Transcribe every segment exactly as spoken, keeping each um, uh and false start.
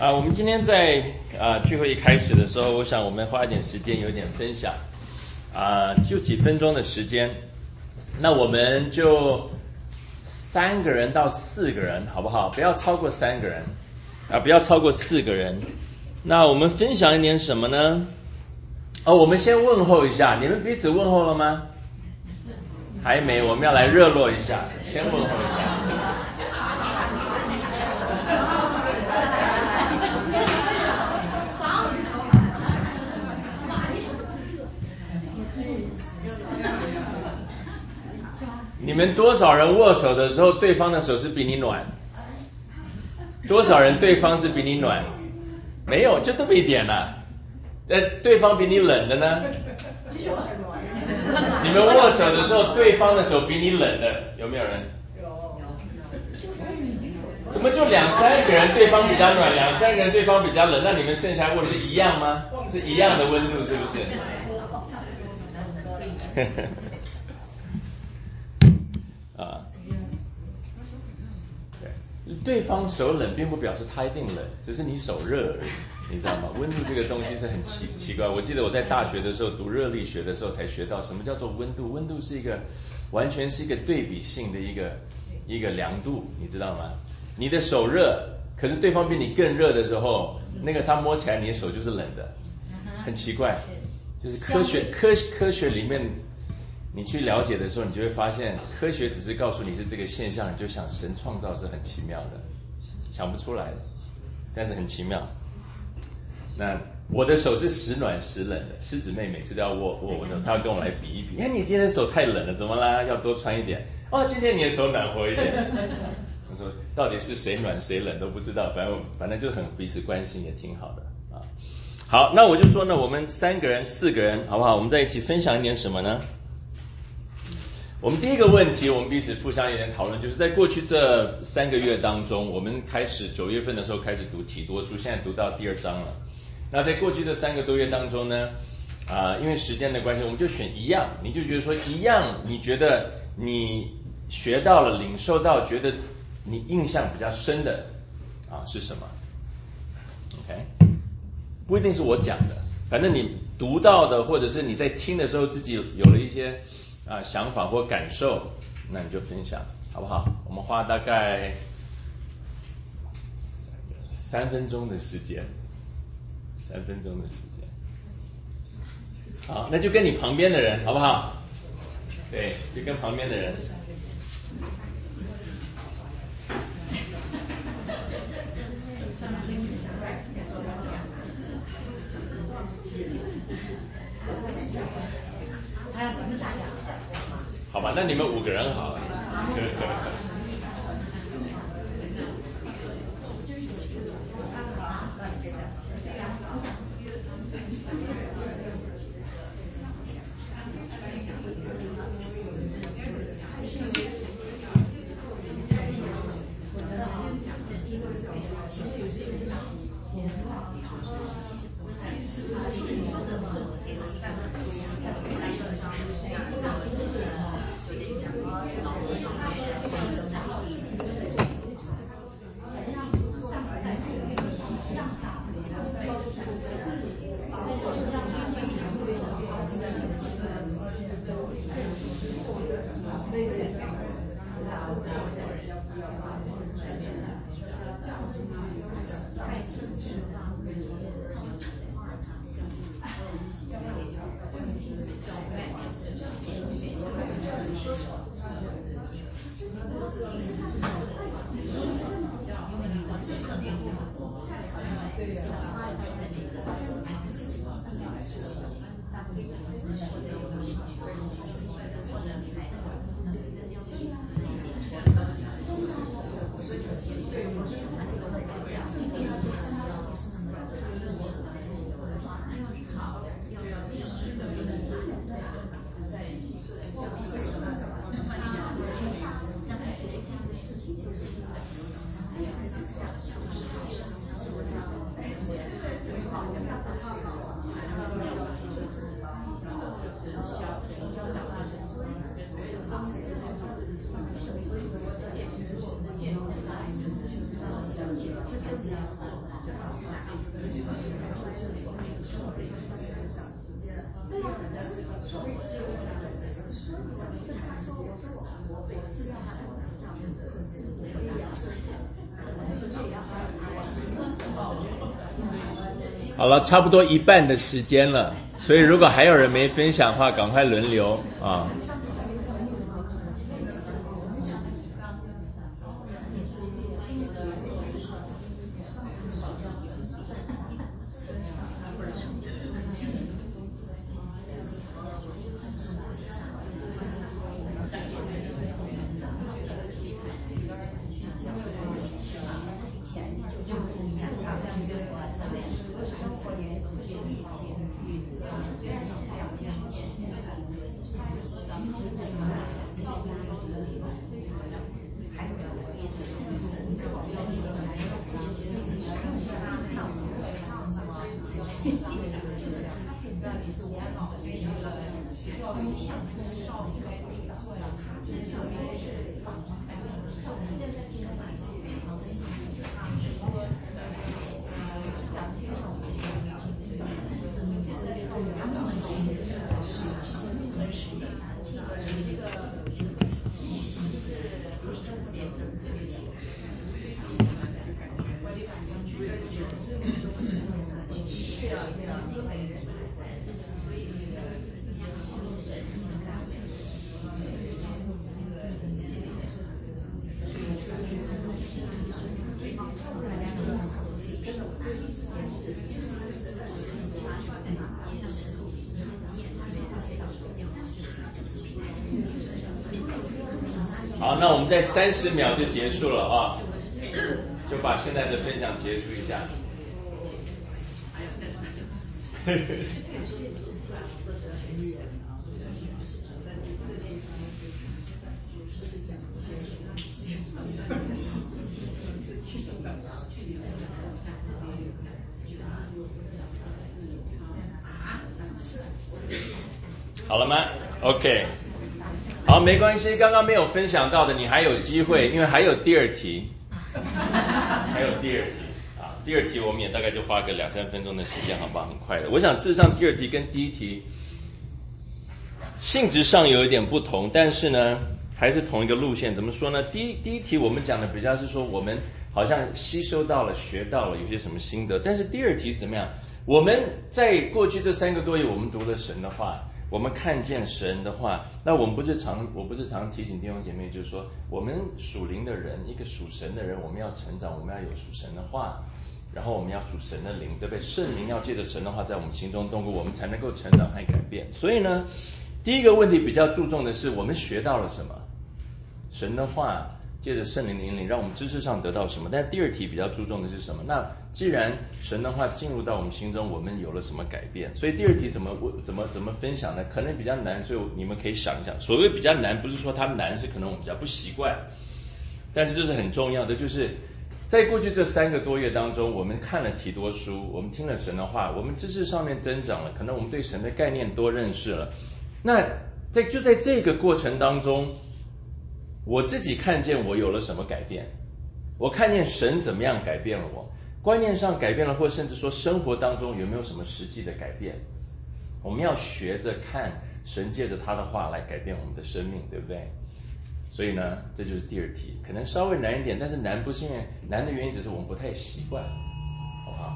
啊，我们今天在啊聚会一开始的时候，我想我们花一点时间有点分享，啊，就几分钟的时间，那我们就三个人到四个人，好不好？不要超过三个人，啊，不要超过四个人。那我们分享一点什么呢？哦，我们先问候一下，你们彼此问候了吗？还没，我们要来热络一下，先问候一下。你们多少人握手的时候，对方的手是比你暖？多少人对方是比你暖？没有，就这么一点啦。呃，对方比你冷的呢？你们握手的时候，对方的手比你冷的，有没有人？怎么就两三个人对方比较暖，两三个人对方比较冷？那你们剩下握是一样吗？是一样的温度，是不是？啊，对，对方手冷并不表示他一定冷，只是你手热而已，你知道吗？温度这个东西是很奇奇怪。我记得我在大学的时候读热力学的时候才学到什么叫做温度。温度是一个完全是一个对比性的一个一个量度，你知道吗？你的手热，可是对方比你更热的时候，那个他摸起来你的手就是冷的，很奇怪。就是科学科科学里面。你去了解的时候，你就会发现，科学只是告诉你是这个现象，你就想神创造是很奇妙的，想不出来的，但是很奇妙。那我的手是时暖时冷的，狮子妹每次都要握握我的，她要跟我来比一比。哎，你今天的手太冷了，怎么啦？要多穿一点。哦，今天你的手暖和一点。我说到底是谁暖谁冷都不知道，反正反正就很彼此关心，也挺好的啊。好，那我就说呢，我们三个人、四个人，好不好？我们在一起分享一点什么呢？我们第一个问题，我们彼此互相有点讨论，就是在过去这三个月当中，我们开始九月份的时候开始读提多书，现在读到第二章了。那在过去这三个多月当中呢，啊、呃，因为时间的关系，我们就选一样，你就觉得说一样，你觉得你学到了、领受到，觉得你印象比较深的啊是什么 ？OK， 不一定是我讲的，反正你读到的，或者是你在听的时候自己有了一些。啊，想法或感受，那你就分享，好不好？我们花大概三分钟的时间，三分钟的时间。好，那就跟你旁边的人，好不好？对，就跟旁边的人。好吧，那你们五个人好了。 好了，差不多一半的时间了，所以如果还有人没分享的话，赶快轮流啊。好，那我们在三十秒就结束了啊，就把现在的分享结束一下。好了吗 ？OK。好，没关系，刚刚没有分享到的，你还有机会，因为还有第二题，还有第二题啊，第二题我们也大概就花个两三分钟的时间，好不好？很快的。我想事实上第二题跟第一题性质上有一点不同，但是呢，还是同一个路线。怎么说呢？第一第一题我们讲的比较是说，我们好像吸收到了、学到了有些什么心得，但是第二题是怎么样？我们在过去这三个多月，我们读了神的话。我们看见神的话，那我们不是常，我不是常提醒弟兄姐妹，就是说，我们属灵的人，一个属神的人，我们要成长，我们要有属神的话，然后我们要属神的灵，对不对？圣灵要借着神的话在我们心中动工，我们才能够成长和改变。所以呢，第一个问题比较注重的是，我们学到了什么？神的话借着圣灵的引领，让我们知识上得到什么？但第二题比较注重的是什么？那既然神的话进入到我们心中，我们有了什么改变？所以第二题怎么怎么怎么分享呢？可能比较难，所以你们可以想一想。所谓比较难，不是说它难，是可能我们比较不习惯。但是这是很重要的，就是在过去这三个多月当中，我们看了提多书，我们听了神的话，我们知识上面增长了，可能我们对神的概念多认识了。那在就在这个过程当中，我自己看见我有了什么改变，我看见神怎么样改变了我，观念上改变了，或甚至说生活当中有没有什么实际的改变。我们要学着看神借着他的话来改变我们的生命，对不对？所以呢，这就是第二题，可能稍微难一点，但是难不是因为难的原因，只是我们不太习惯，好不好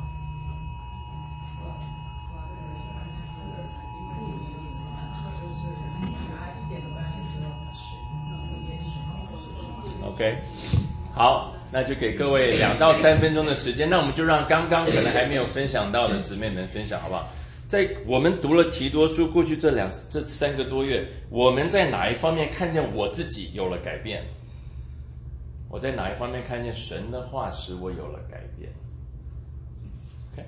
？OK， 好，那就给各位两到三分钟的时间，那我们就让刚刚可能还没有分享到的姊妹们分享，好不好？在我们读了提多书过去这两这三个多月，我们在哪一方面看见我自己有了改变？我在哪一方面看见神的话使我有了改变 ？OK。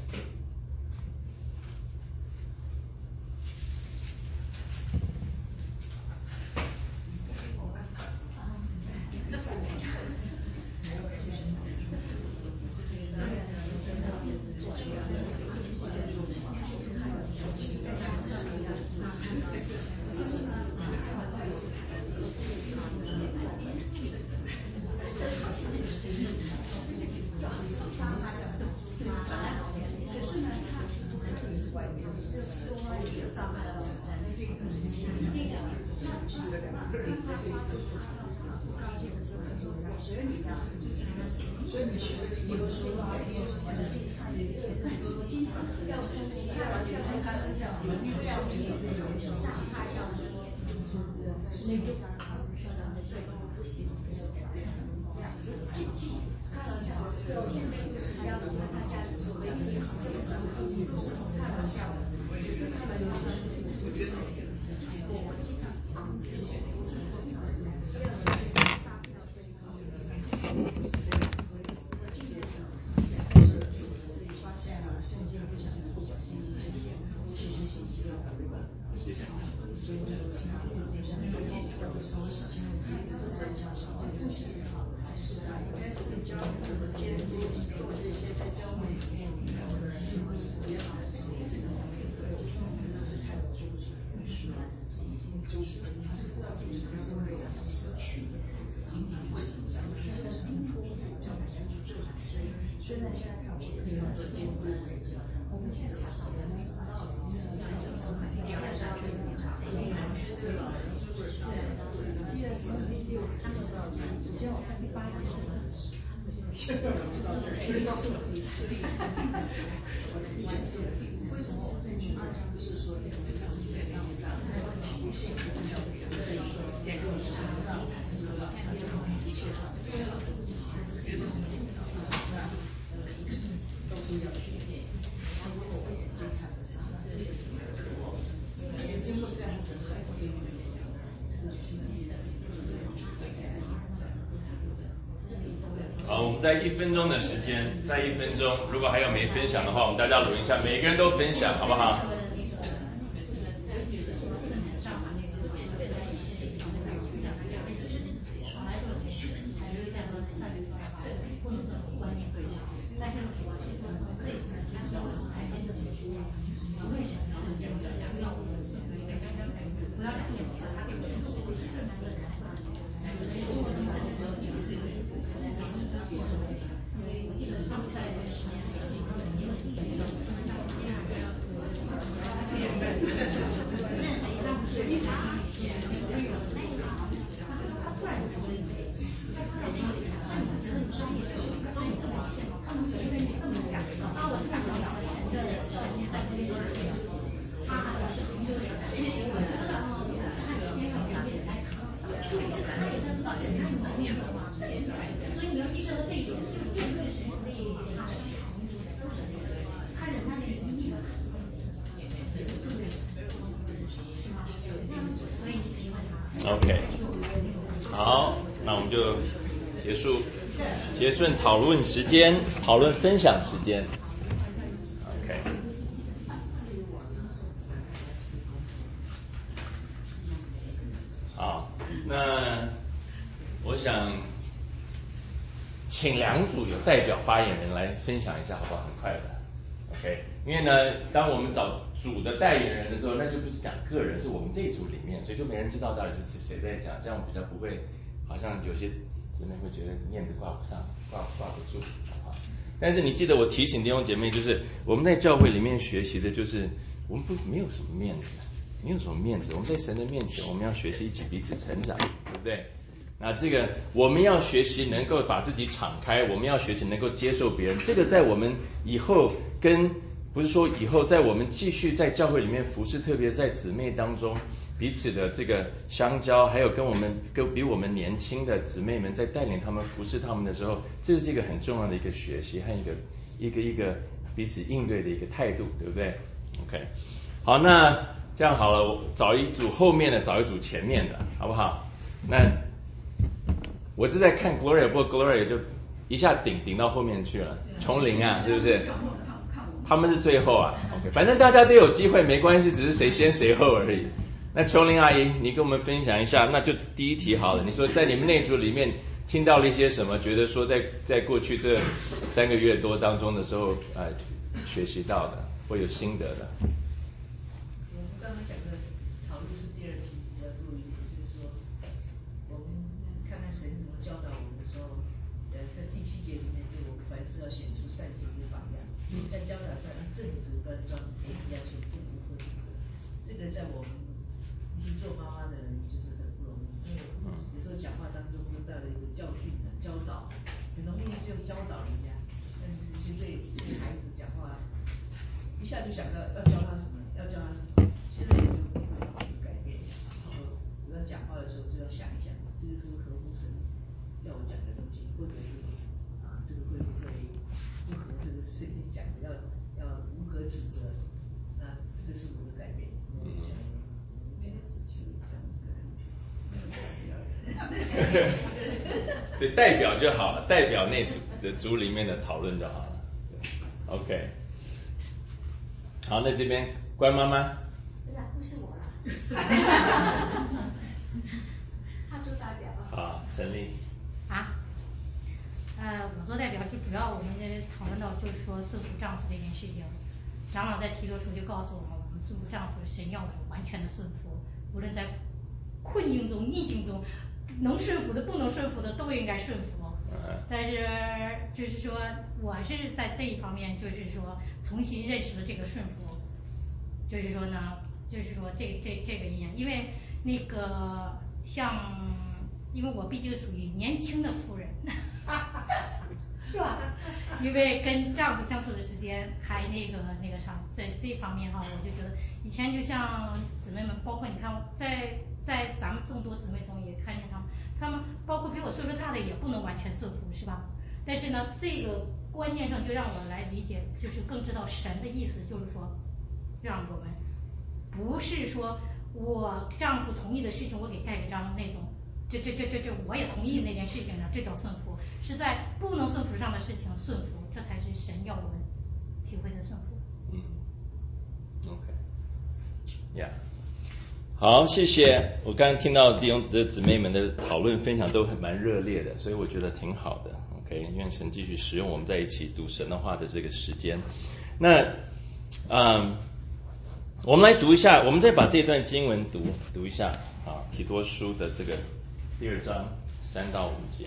所以你学的比如说啊，比如说这个参与这个经常是要开玩笑开玩笑，我们不要是这种上他要说，那个上上的小朋友不行，这样就就开玩笑，现在就是要让大家做的就是这个上课都是开玩笑的，只是开玩笑的，我觉得我经常是不是说这样子，所以我们是发布到这里。发现了圣经非常的复杂，其实信息量很大。所以这个像最近做的什么事情，是在教授这个是好，是啊，应该是教这个监督做这些在教会里面也好，都是看主旨，是吧？主旨，他就知道主旨是为了失去的，为什么这样？虽然现在看我们这个监督，我们现在查到的那个到底是第二章这个查，这个老人说是第二章第六章，首先我看第八章是现在我知道知道为什么我会去二章就是说这个是这样的，脾性比较比较，所以说这个是让是吧？一切上都是要去练，他如果我眼睛看不上，那这个眼睛会在很晒的地方。 好，我们在一分钟的时间，在一分钟，如果还有没分享的话，我们大家录一下，每个人都分享，好不好？OK， 好，那我们就结束，结束讨论时间，讨论分享时间。OK， 好，那我想请两组有代表发言人来分享一下，好不好？很快的。OK， 因为呢，当我们找组的代言人的时候，那就不是讲个人，是我们这一组里面，所以就没人知道到底是谁在讲，这样比较不会，好像有些姊妹会觉得面子挂不上，挂挂不住啊。但是你记得我提醒弟兄姐妹，就是我们在教会里面学习的，就是我们不没有什么面子，没有什么面子，我们在神的面前，我们要学习一起彼此成长，对不对？那这个我们要学习能够把自己敞开，我们要学习能够接受别人，这个在我们以后跟不是说以后在我们继续在教会里面服侍，特别在姊妹当中彼此的这个相交，还有跟我们跟比我们年轻的姊妹们在带领他们服侍他们的时候，这是一个很重要的一个学习和一个一个一个彼此应对的一个态度，对不对 ？OK， 好，那这样好了，我找一组后面的，找一组前面的，好不好？那我就在看 Gloria， 不过 Gloria 就一下顶顶到后面去了，从零啊，是不是？他们是最后啊 ，OK， 反正大家都有机会，没关系，只是谁先谁后而已。那琼玲阿姨，你跟我们分享一下，那就第一题好了。你说在你们那组里面听到了一些什么？觉得说在在过去这三个月多当中的时候，呃，学习到的或有心得的。 我们刚刚讲的讨论是第二题比较多一点，就是说我们看看神怎么教导我们的时候，呃，在第七节里面就我们凡事要显出善行为榜样，在教导上正直端庄，也要求正直和正直。这个在我们做妈妈的人就是很不容易，因为有时候讲话当中得到了一个教训、教导，很容易就教导人家，但是就对对孩子讲话，一下就想到要教他什么，要教他什么，现在就会改变。然后我要讲话的时候就要想一想，这个是不是合乎神叫我讲的东西，或者是啊，这个会不会不合这个圣经讲的，要要如何指责？那这个是我的改变。嗯。 对，代表就好了，代表那组的组里面的讨论就好了。OK。好，那这边关妈妈。 不是我了。他做代表。 好，陈丽。 啊。呃，我做代表就主要我们讨论到就是说顺服丈夫这件事情。长老在提多书就告诉我们，我们顺服丈夫，神要我们完全的顺服，无论在困境中、逆境中，能顺服的、不能顺服的都应该顺服。但是就是说，我是在这一方面，就是说重新认识了这个顺服。就是说呢，就是说这这这个一样，因为那个像，因为我毕竟属于年轻的妇人，是吧？因为跟丈夫相处的时间还那个那个长，在这方面哈，我就觉得以前就像姊妹们，包括你看在在咱们众多姊妹中也看见他们，他们包括比我岁数大的也不能完全顺服，是吧？但是呢，这个观念上就让我来理解，就是更知道神的意思，就是说，让我们不是说我丈夫同意的事情我给盖个章那种，这这这这这我也同意那件事情呢，这叫顺服。是在不能顺服上的事情顺服，这才是神要我们体会的顺服。 嗯 ，OK， 呀、yeah. 好，谢谢。我刚刚听到弟兄的姊妹们的讨论分享都很蛮热烈的，所以我觉得挺好的。OK， 愿神继续使用我们在一起读神的话的这个时间。那，嗯，我们来读一下，我们再把这段经文读读一下啊，提多书的这个第二章三到五节。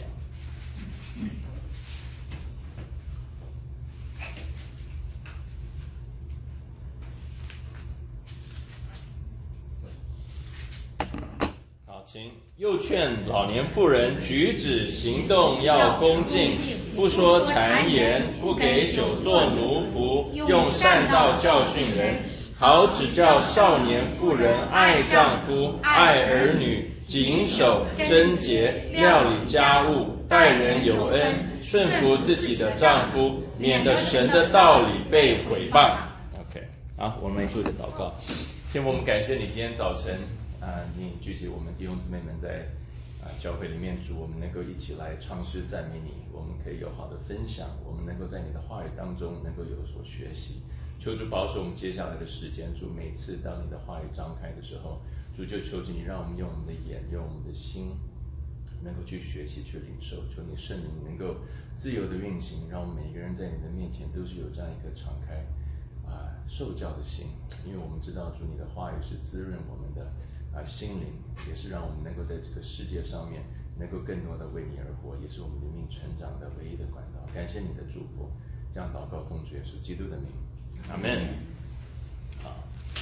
好，请又劝老年妇人举止行动要恭敬，不说谗言，不给酒做奴仆，用善道教训人，好指教少年妇人爱丈夫、爱儿女，谨守贞洁，料理家务，待人有恩，顺服自己的丈夫，免得神的道理被毁谤。OK， 好，我们一起的祷告。天父，我们感谢你今天早晨啊、呃，你聚集我们弟兄姊妹们在啊、呃、教会里面，主，我们能够一起来唱诗赞美你，我们可以有好的分享，我们能够在你的话语当中能够有所学习。求主保守我们接下来的时间，主，每次当你的话语张开的时候，主就求主你让我们用我们的眼，用我们的心，能够去学习，去领受。求你圣灵能够自由的运行，让我们每个人在你的面前都是有这样一颗敞开啊、呃、受教的心，因为我们知道主你的话语是滋润我们的啊、呃、心灵，也是让我们能够在这个世界上面能够更多的为你而活，也是我们灵命成长的唯一的管道。感谢你的祝福，这样祷告奉主耶稣基督的名，阿们。好，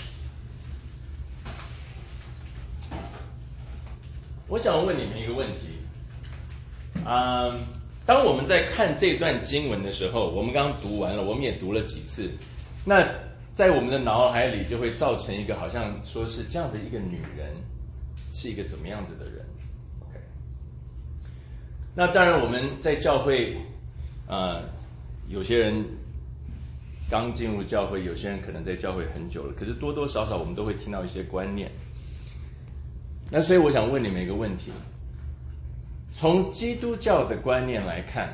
我想问你们一个问题，嗯，当我们在看这段经文的时候，我们刚刚读完了，我们也读了几次，那在我们的脑海里就会造成一个好像说是这样的一个女人是一个怎么样子的人 OK， 那当然我们在教会呃，有些人刚进入教会，有些人可能在教会很久了，可是多多少少我们都会听到一些观念。那所以我想问你们一个问题，从基督教的观念来看，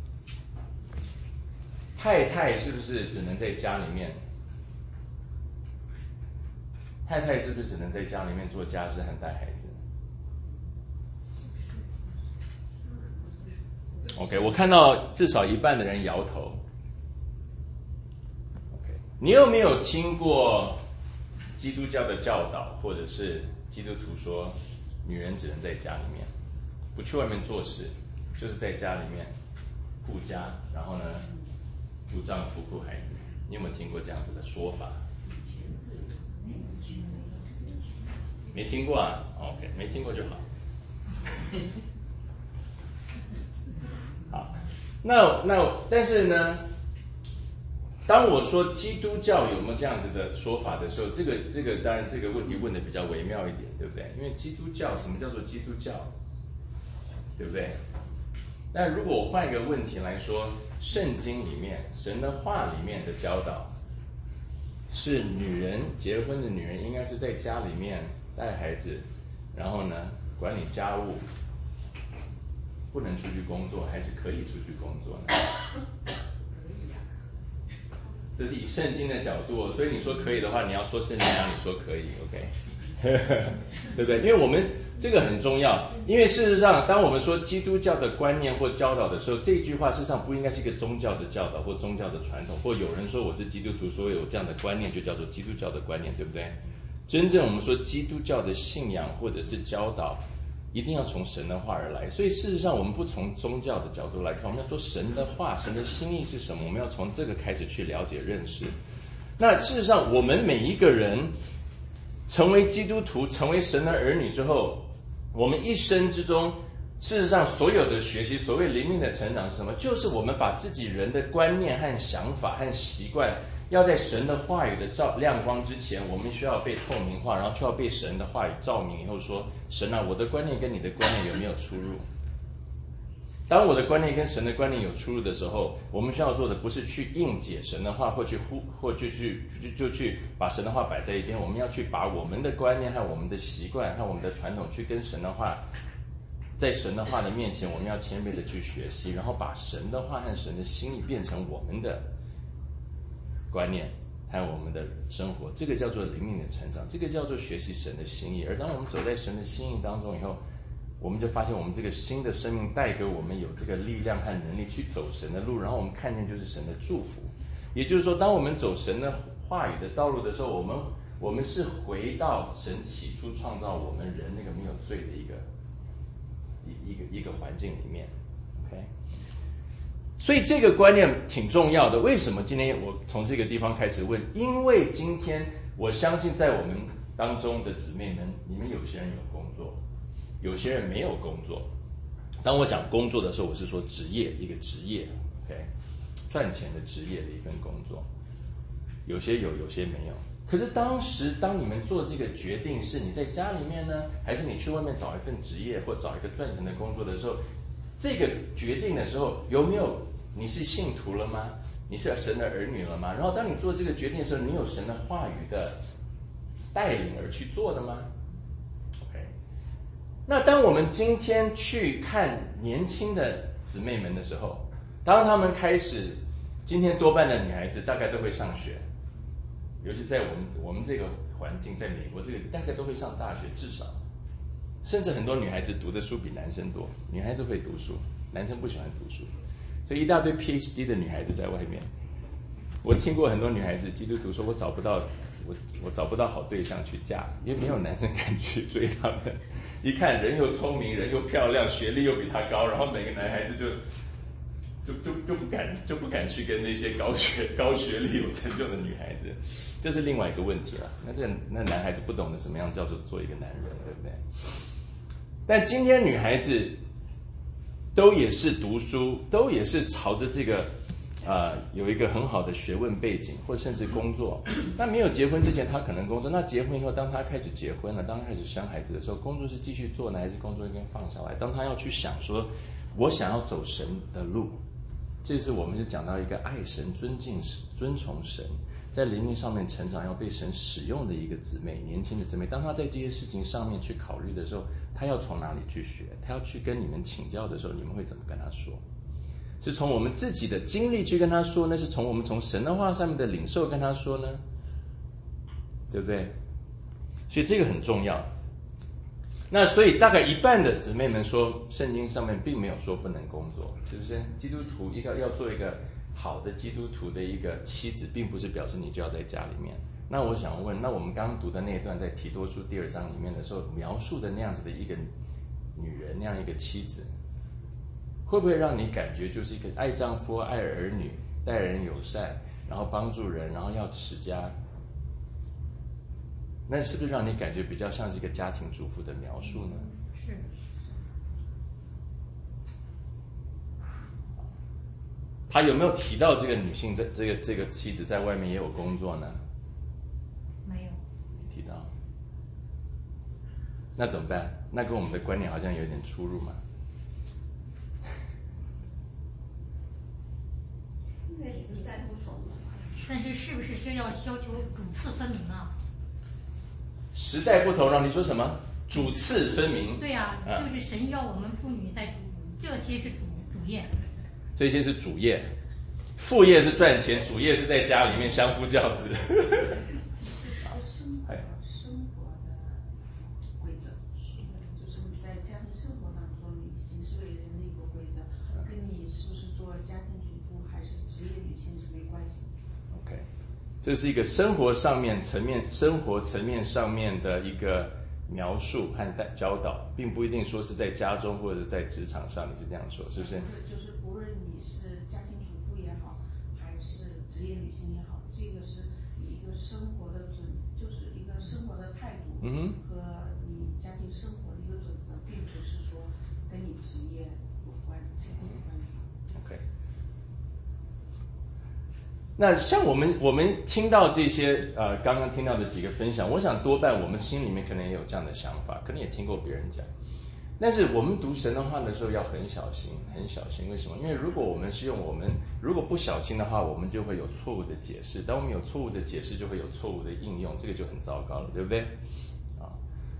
太太是不是只能在家里面太太是不是只能在家里面做家事和带孩子 OK， 我看到至少一半的人摇头。你有没有听过基督教的教导，或者是基督徒说女人只能在家里面，不去外面做事，就是在家里面顾家，然后呢顾丈夫顾孩子？你有没有听过这样子的说法？ 没听过啊 ？OK， 没听过就好。好，那那但是呢，当我说基督教有没有这样子的说法的时候，这个这个当然这个问题问的比较微妙一点，对不对？因为基督教什么叫做基督教，对不对？那如果我换一个问题来说，圣经里面神的话里面的教导，是女人结婚的女人应该是在家里面带孩子，然后呢管理家务，不能出去工作，还是可以出去工作呢？这是以圣经的角度，所以你说可以的话，你要说圣经让你说可以 ，OK， 对不对？因为我们这个很重要，因为事实上，当我们说基督教的观念或教导的时候，这句话事实上不应该是一个宗教的教导或宗教的传统，或有人说我是基督徒，所以有这样的观念就叫做基督教的观念，对不对？真正我们说基督教的信仰或者是教导，一定要从神的话而来，所以事实上我们不从宗教的角度来看，我们要说神的话，神的心意是什么，我们要从这个开始去了解认识。那事实上我们每一个人成为基督徒，成为神的儿女之后，我们一生之中事实上所有的学习，所谓灵命的成长是什么？就是我们把自己人的观念和想法和习惯，要在神的话语的照亮光之前，我们需要被透明化，然后需要被神的话语照明以后说，神啊，我的观念跟你的观念有没有出入？当我的观念跟神的观念有出入的时候，我们需要做的不是去硬解神的话，或去忽或就去就就去把神的话摆在一边，我们要去把我们的观念和我们的习惯和我们的传统去跟神的话，在神的话的面前，我们要谦卑的去学习，然后把神的话和神的心意变成我们的观念还有我们的生活，这个叫做灵命的成长，这个叫做学习神的心意。而当我们走在神的心意当中以后，我们就发现我们这个新的生命带给我们有这个力量和能力去走神的路，然后我们看见就是神的祝福。也就是说，当我们走神的话语的道路的时候，我们我们是回到神起初创造我们人那个没有罪的一个一一个一个环境里面 OK， 所以这个观念挺重要的。为什么今天我从这个地方开始问？因为今天我相信在我们当中的姊妹们，你们有些人有工作，有些人没有工作。当我讲工作的时候，我是说职业，一个职业 OK， 赚钱的职业的一份工作，有些有，有些没有。可是当时当你们做这个决定，是你在家里面呢，还是你去外面找一份职业或找一个赚钱的工作的时候，这个决定的时候，有没有你是信徒了吗？你是神的儿女了吗？然后当你做这个决定的时候，你有神的话语的带领而去做的吗？ OK， 那当我们今天去看年轻的姊妹们的时候，当他们开始，今天多半的女孩子大概都会上学，尤其在我们我们这个环境，在美国这个大概都会上大学，至少，甚至很多女孩子读的书比男生多。女孩子会读书，男生不喜欢读书，所以一大堆 P H D 的女孩子在外面。我听过很多女孩子基督徒说，我找不到我我找不到好对象去嫁，因为没有男生敢去追她们。一看人又聪明，人又漂亮，学历又比她高，然后每个男孩子就就就就不敢就不敢去跟那些高学高学历有成就的女孩子，这是另外一个问题了。那这个那男孩子不懂得什么样叫做做一个男人，对不对？但今天女孩子都也是读书，都也是朝着这个呃有一个很好的学问背景，或甚至工作。那没有结婚之前，她可能工作；那结婚以后，当她开始结婚了，当她开始生孩子的时候，工作是继续做呢，还是工作应该放下来？当她要去想说，我想要走神的路。这是我们是讲到一个爱神、尊敬、尊崇神，在灵命上面成长，要被神使用的一个姊妹，年轻的姊妹。当她在这些事情上面去考虑的时候，她要从哪里去学？她要去跟你们请教的时候，你们会怎么跟她说？是从我们自己的经历去跟她说呢？是从我们从神的话上面的领受跟她说呢？对不对？所以这个很重要。那所以大概一半的姊妹们说，圣经上面并没有说不能工作，是不是？基督徒一个要做一个好的基督徒的一个妻子，并不是表示你就要在家里面。那我想问，那我们刚刚读的那一段在提多书第二章里面的时候描述的那样子的一个女人，那样一个妻子，会不会让你感觉就是一个爱丈夫、爱儿女、待人友善，然后帮助人，然后要持家？ 那是不是让你感觉比较像是一个家庭主妇的描述呢？ 是。 他有没有提到这个女性在这个这个妻子在外面也有工作呢？ 没有。 没提到。那怎么办？那跟我们的观念好像有点出入嘛。 因为时代不同了。 但是是不是就要要求主次分明啊？ 时代不同，让你说什么？主次分明。 对呀、 啊， 就是神要我们妇女在这些是主主业。 这些是主业，副业是赚钱，主业是在家里面相夫教子。 生活生活的规则，就是你在家庭生活当中你行事为人的一个规则，跟你是不是做家庭主妇还是职业女性是没关系。 OK， 这是一个生活上面层面、生活层面上面的一个描述和教导，并不一定说是在家中或者是在职场上，你是这样说，是不是？ 就是不论你是家庭主妇也好，还是职业女性也好，这个是一个生活的准，就是一个生活的态度， 嗯哼， 和你家庭生活的一个准则，并不是说跟你职业有关才有关系。 OK。那像我们我们听到这些呃刚刚听到的几个分享，我想多半我们心里面可能也有这样的想法，可能也听过别人讲。但是我们读神的话的时候要很小心，很小心。为什么？因为如果我们是用我们如果不小心的话，我们就会有错误的解释。当我们有错误的解释，就会有错误的应用，这个就很糟糕了，对不对？啊，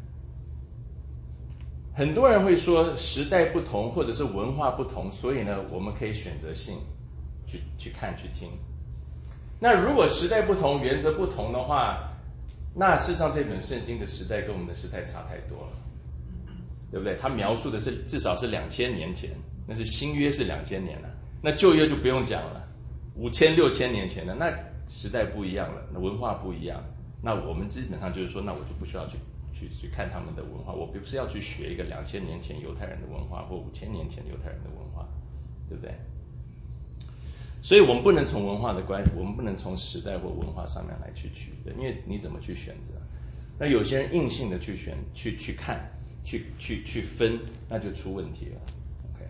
很多人会说时代不同，或者是文化不同，所以呢，我们可以选择性去去看去听。那如果时代不同，原则不同的话，那事实上这本圣经的时代跟我们的时代差太多了，对不对？它描述的是至少是两千年前，那是新约是两千年了，那旧约就不用讲了，五千六千年前的，那时代不一样了，那文化不一样，那我们基本上就是说，那我就不需要去去去看他们的文化，我不是要去学一个两千年前犹太人的文化或五千年前犹太人的文化，对不对？所以我们不能从文化的关系，我们不能从时代或文化上面来去取的，因为你怎么去选择？那有些人硬性的去选、去去看、去去去分，那就出问题了。OK，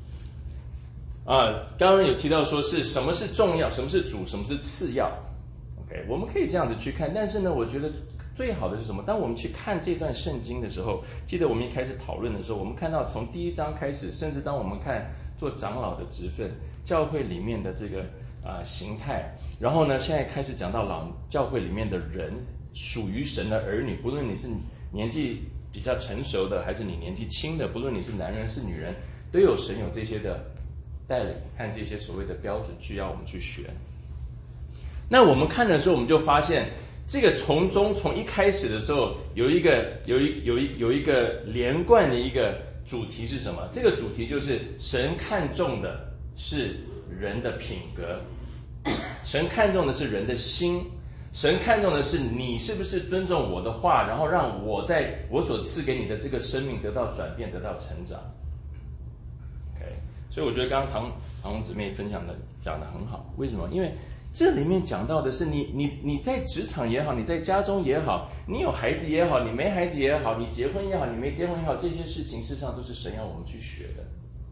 啊，刚刚有提到说是什么是重要，什么是主，什么是次要。OK， 我们可以这样子去看，但是呢，我觉得最好的是什么？当我们去看这段圣经的时候，记得我们一开始讨论的时候，我们看到从第一章开始，甚至当我们看做长老的职分。教会里面的这个啊、呃、形态，然后呢，现在开始讲到老教会里面的人属于神的儿女，不论你是年纪比较成熟的，还是你年纪轻的，不论你是男人是女人，都有神有这些的带领和这些所谓的标准需要我们去学。那我们看的时候，我们就发现这个从中从一开始的时候有一个有一有一有一个连贯的一个主题是什么？这个主题就是神看重的是人的品格，神看重的是人的心，神看重的是你是不是尊重我的话，然后让我在我所赐给你的这个生命得到转变，得到成长。OK， 所以我觉得刚刚唐唐红姊妹分享的讲得很好，为什么？因为这里面讲到的是你你你在职场也好，你在家中也好，你有孩子也好，你没孩子也好，你结婚也好，你没结婚也好，这些事情事实上都是神要我们去学的。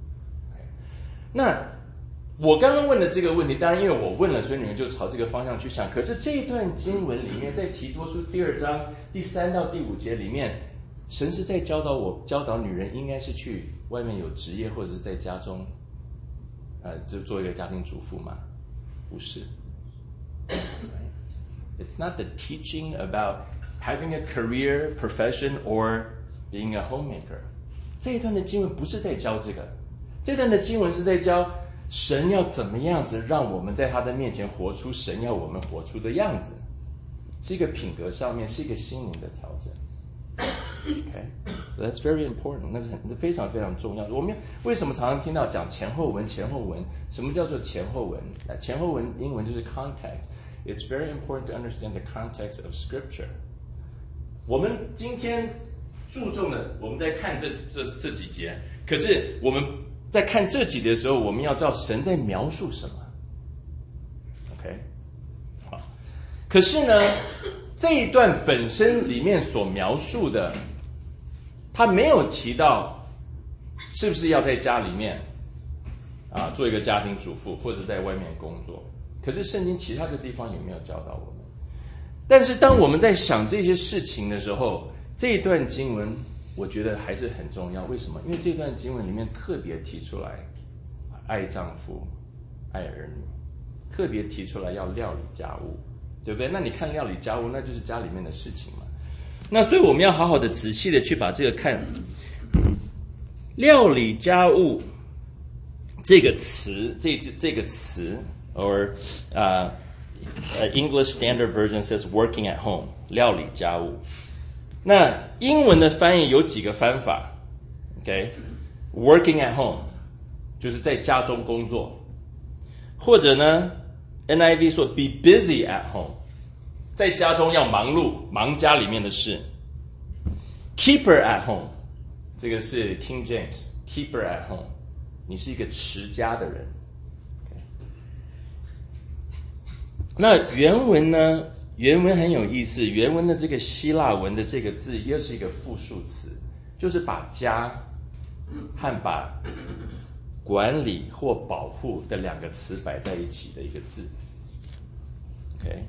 那我刚刚问的这个问题，当然因为我问了，所以你们就朝这个方向去想。可是这一段经文里面，在提多书第二章第三到第五节里面，神是在教导我，教导女人应该是去外面有职业，或者是在家中，呃，就做一个家庭主妇吗？不是。It's not the teaching about having a career, profession, or being a homemaker. 这一段的经文不是在教这个。这段的经文是在教神要怎么样子让我们在他的面前活出神要我们活出的样子，是一个品格上面，是一个心灵的调整。Okay, so that's very important. 那是很非常非常重要的。我们为什么常常听到讲前后文？前后文，什么叫做前后文？前后文英文就是 context. It's very important to understand the context of Scripture. 我们今天注重的，我们在看这这这几节，可是我们在看这几节的时候，我们要知道神在描述什么。OK， 好。可是呢， 这一段本身里面所描述的，他没有提到是不是要在家里面啊做一个家庭主妇，或者在外面工作。可是圣经其他的地方也没有教导我们。但是当我们在想这些事情的时候，这一段经文我觉得还是很重要。为什么？因为这段经文里面特别提出来爱丈夫爱儿女，特别提出来要料理家务，对不对？那你看料理家务，那就是家里面的事情嘛。那所以我们要好好的仔细的去把这个看料理家务这个词，这这个词 or 啊、uh, English Standard Version says working at home， 料理家务。那英文的翻译有几个翻法 ，OK， working at home 就是在家中工作，或者呢 N I V 说 be busy at home， 在家中要忙碌，忙家里面的事。Keeper at home， 这个是 King James keeper at home， 你是一个持家的人。Okay. 那原文呢？原文很有意思，原文的这个希腊文的这个字又是一个复数词，就是把家和把管理或保护的两个词摆在一起的一个字。OK，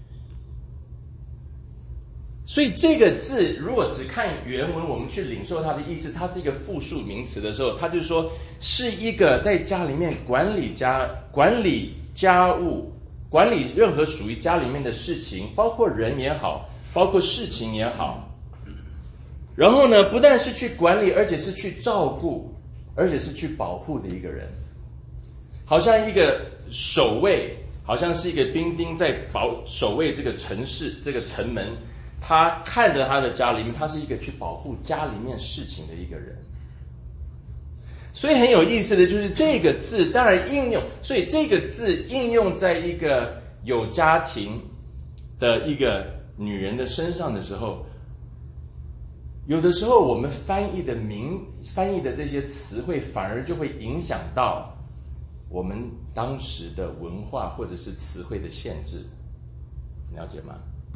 所以这个字如果只看原文，我们去领受它的意思，它是一个复数名词的时候，它就说是一个在家里面管理家管理家务。管理任何属于家里面的事情，包括人也好，包括事情也好。然后呢，不但是去管理，而且是去照顾，而且是去保护的一个人。好像一个守卫，好像是一个兵丁在保守卫这个城市，这个城门。他看着他的家里面，他是一个去保护家里面事情的一个人。所以很有意思的就是这个字，当然应用，所以这个字应用在一个有家庭的一个女人的身上的时候，有的时候我们翻译的名翻译的这些词汇，反而就会影响到我们当时的文化或者是词汇的限制，了解吗？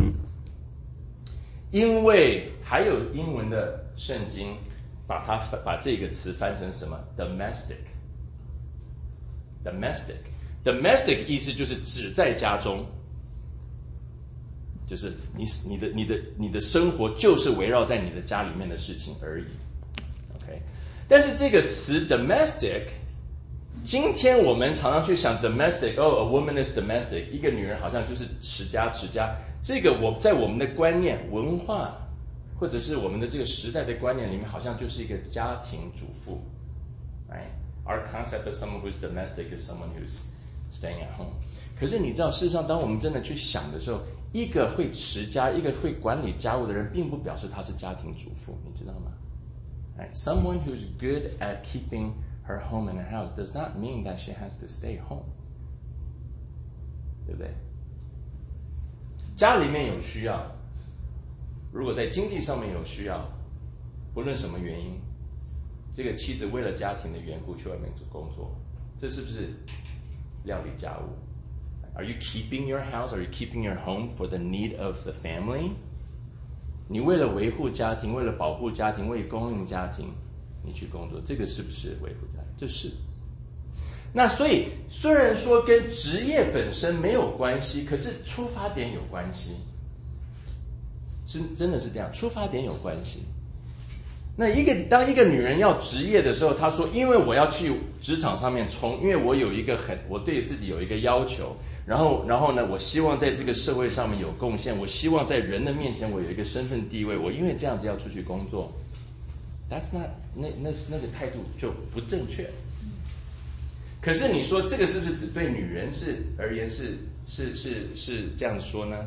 因为还有英文的圣经。把它把这个词翻成什么 ？domestic， domestic， domestic 意思就是只在家中，就是你你的你的你的生活就是围绕在你的家里面的事情而已。OK， 但是这个词 domestic， 今天我们常常去想 domestic， 哦、oh, ，a woman is domestic， 一个女人好像就是持家持家。这个我在我们的观念文化。或者是我们的这个时代的观念里面，好像就是一个家庭主妇 ，right? Our concept of someone who's domestic is someone who's staying at home. 可是你知道，事实上，当我们真的去想的时候，一个会持家、一个会管理家务的人，并不表示他是家庭主妇，你知道吗 ？Right? Someone who's good at keeping her home and her house does not mean that she has to stay home. 对不对？家里面有需要。如果在经济上面有需要，不论什么原因，这个妻子为了家庭的缘故去外面做工作，这是不是料理家务 ？Are you keeping your house? Are you keeping your home for the need of the family? 你为了维护家庭，为了保护家庭，为供应家庭，你去工作，这个是不是维护家庭？这是。那所以虽然说跟职业本身没有关系，可是出发点有关系。真真的是这样，出发点有关系。那一个当一个女人要职业的时候，她说：“因为我要去职场上面冲，因为我有一个很，我对自己有一个要求，然后然后呢，我希望在这个社会上面有贡献，我希望在人的面前我有一个身份地位，我因为这样子要出去工作。” That's not 那那那个态度就不正确。可是你说这个是不是只对女人是而言是是是是这样说呢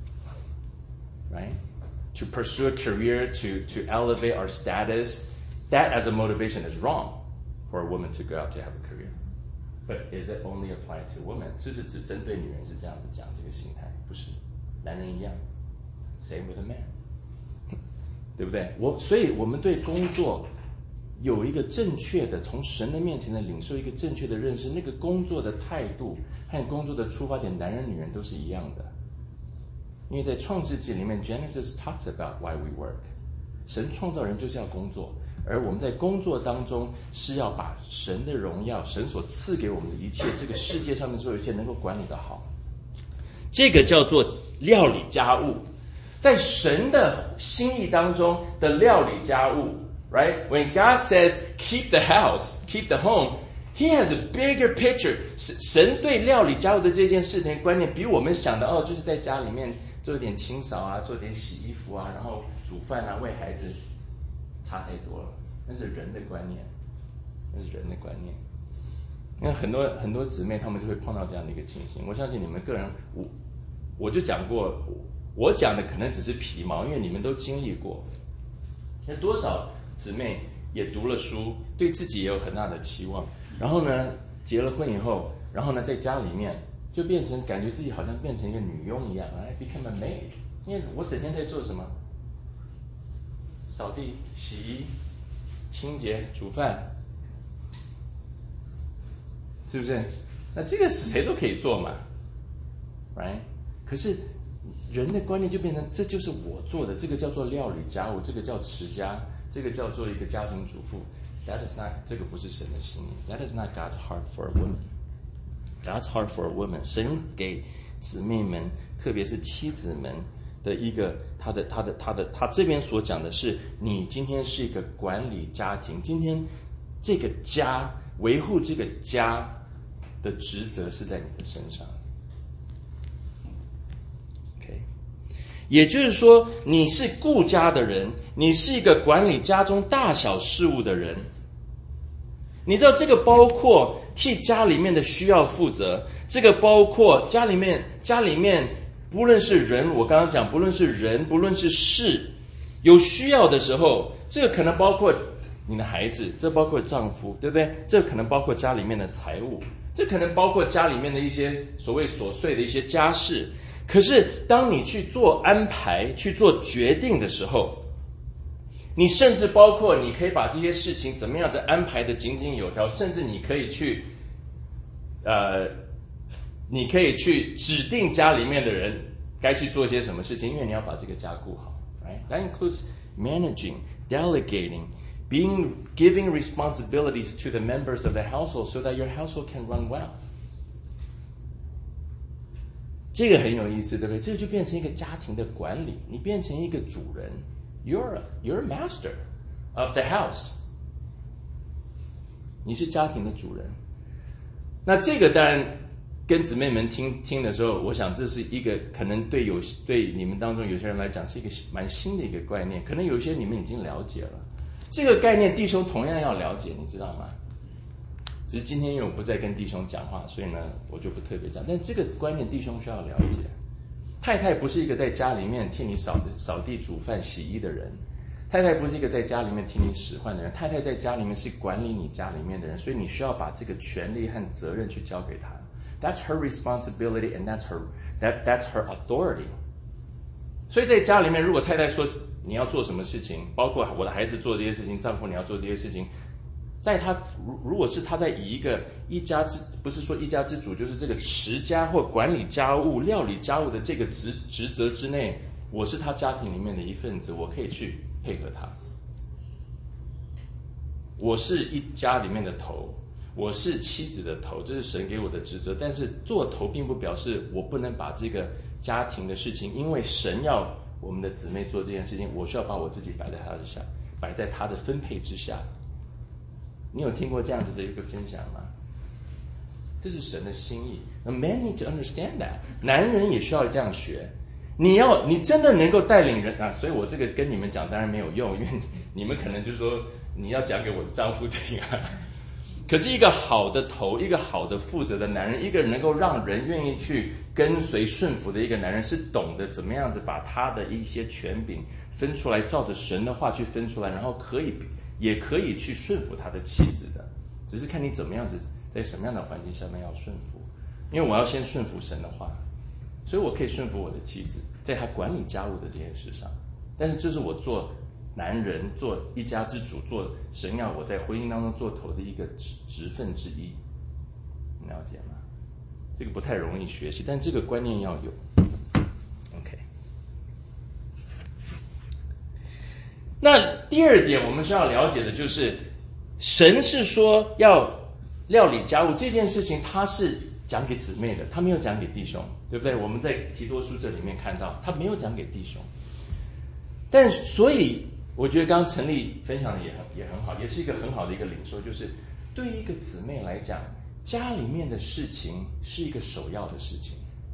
？Right?To pursue a career, to, to elevate our status, that as a motivation is wrong for a woman to go out to have a career. But is it only applied to women? 是不是只针对女人是这样子讲这个心态？不是，男人一样。Same with a man. 对不对？我所以我们对工作有一个正确的，从神的面前的领受一个正确的认识，那个工作的态度和工作的出发点，男人女人都是一样的。 因为在创世纪里面 Genesis talks about why we work， 神创造人就是要工作，而我们在工作当中是要把神的荣耀，神所赐给我们的一切，这个世界上面所有一切能够管理得好，这个叫做料理家务。在神的心意当中的料理家务 right? When God says keep the house, keep the home, He has a bigger picture. 神对料理家务的这件事情观念比我们想的哦，就是在家里面做点清扫啊，做点洗衣服啊，然后煮饭啊，喂孩子，差太多了。那是人的观念，那是人的观念。因为很多很多姊妹她们就会碰到这样的一个情形。我相信你们个人，我我就讲过，我讲的可能只是皮毛，因为你们都经历过。那多少姊妹也读了书，对自己也有很大的期望，然后呢，结了婚以后，然后呢，在家里面就变成感觉自己好像变成一个女佣一样 ，I become a maid。因为我整天在做什么？扫地、洗衣、清洁、煮饭，是不是？那这个是谁都可以做嘛 ，right？ 可是人的观念就变成这就是我做的，这个叫做料理家务，这个叫持家，这个叫做一个家庭主妇。That is not， 这个不是神的心意。That is not God's heart for a woman. God's heart for a woman. 神给姊妹们，特别是妻子们的一个，他的他的他的他这边所讲的是，你今天是一个管理家庭，今天这个家维护这个家的职责是在你的身上。OK， 也就是说，你是顾家的人，你是一个管理家中大小事务的人。你知道这个包括替家里面的需要负责，这个包括家里面家里面不论是人，我刚刚讲不论是人不论是事，有需要的时候，这个可能包括你的孩子，这包括丈夫，对不对？这可能包括家里面的财务，这可能包括家里面的一些所谓琐碎的一些家事。可是当你去做安排去做决定的时候，你甚至包括你可以把这些事情怎么样子安排的井井有条，甚至你可以去呃，你可以去指定家里面的人该去做些什么事情，因为你要把这个家顾好 right? That includes managing, delegating, being giving responsibilities to the members of the household so that your household can run well. 这个很有意思，对不对？这个就变成一个家庭的管理，你变成一个主人。You're a, you're a master of the house. 你是家庭的主人。那这个当然跟姊妹们听听的时候，我想这是一个可能对有对你们当中有些人来讲是一个蛮新的一个概念，可能有些你们已经了解了。这个概念弟兄同样要了解，你知道吗？只是今天因为我不再跟弟兄讲话，所以呢我就不特别讲。但这个观念弟兄需要了解。太太不是一个在家里面替你扫扫地、煮饭、洗衣的人，太太不是一个在家里面替你使唤的人，太太在家里面是管理你家里面的人，所以你需要把这个权利和责任去交给她。That's her responsibility and that's her that that's her authority. 所以在家里面，如果太太说你要做什么事情，包括我的孩子做这些事情，丈夫你要做这些事情，在他如如果是他在以一个一家之不是说一家之主，就是这个持家或管理家务、料理家务的这个职职责之内，我是他家庭里面的一份子，我可以去配合他。我是一家里面的头，我是妻子的头，这是神给我的职责。但是做头并不表示我不能把这个家庭的事情，因为神要我们的姊妹做这件事情，我需要把我自己摆在他的下，摆在他的分配之下。你有听过这样子的一个分享吗？这是神的心意。那 men need to understand that， 男人也需要这样学。你要你真的能够带领人啊，所以我这个跟你们讲当然没有用，因为你们可能就说你要讲给我的丈夫听啊。可是一个好的头，一个好的负责的男人，一个能够让人愿意去跟随顺服的一个男人，是懂得怎么样子把他的一些权柄分出来，照着神的话去分出来，然后可以也可以去顺服他的妻子的，只是看你怎么样子，在什么样的环境下面要顺服。因为我要先顺服神的话，所以我可以顺服我的妻子，在他管理家务的这件事上。但是这是我做男人、做一家之主、做神要我在婚姻当中做头的一个职职分之一，你了解吗？这个不太容易学习，但这个观念要有。OK。 那第二点我们需要了解的就是，神是说要料理家务这件事情，他是讲给姊妹的，他没有讲给弟兄，对不对？我们在提多书这里面看到，他没有讲给弟兄。但所以我觉得刚刚陈立分享的也很也很好，也是一个很好的一个领受，就是对于一个姊妹来讲，家里面的事情是一个首要的事情，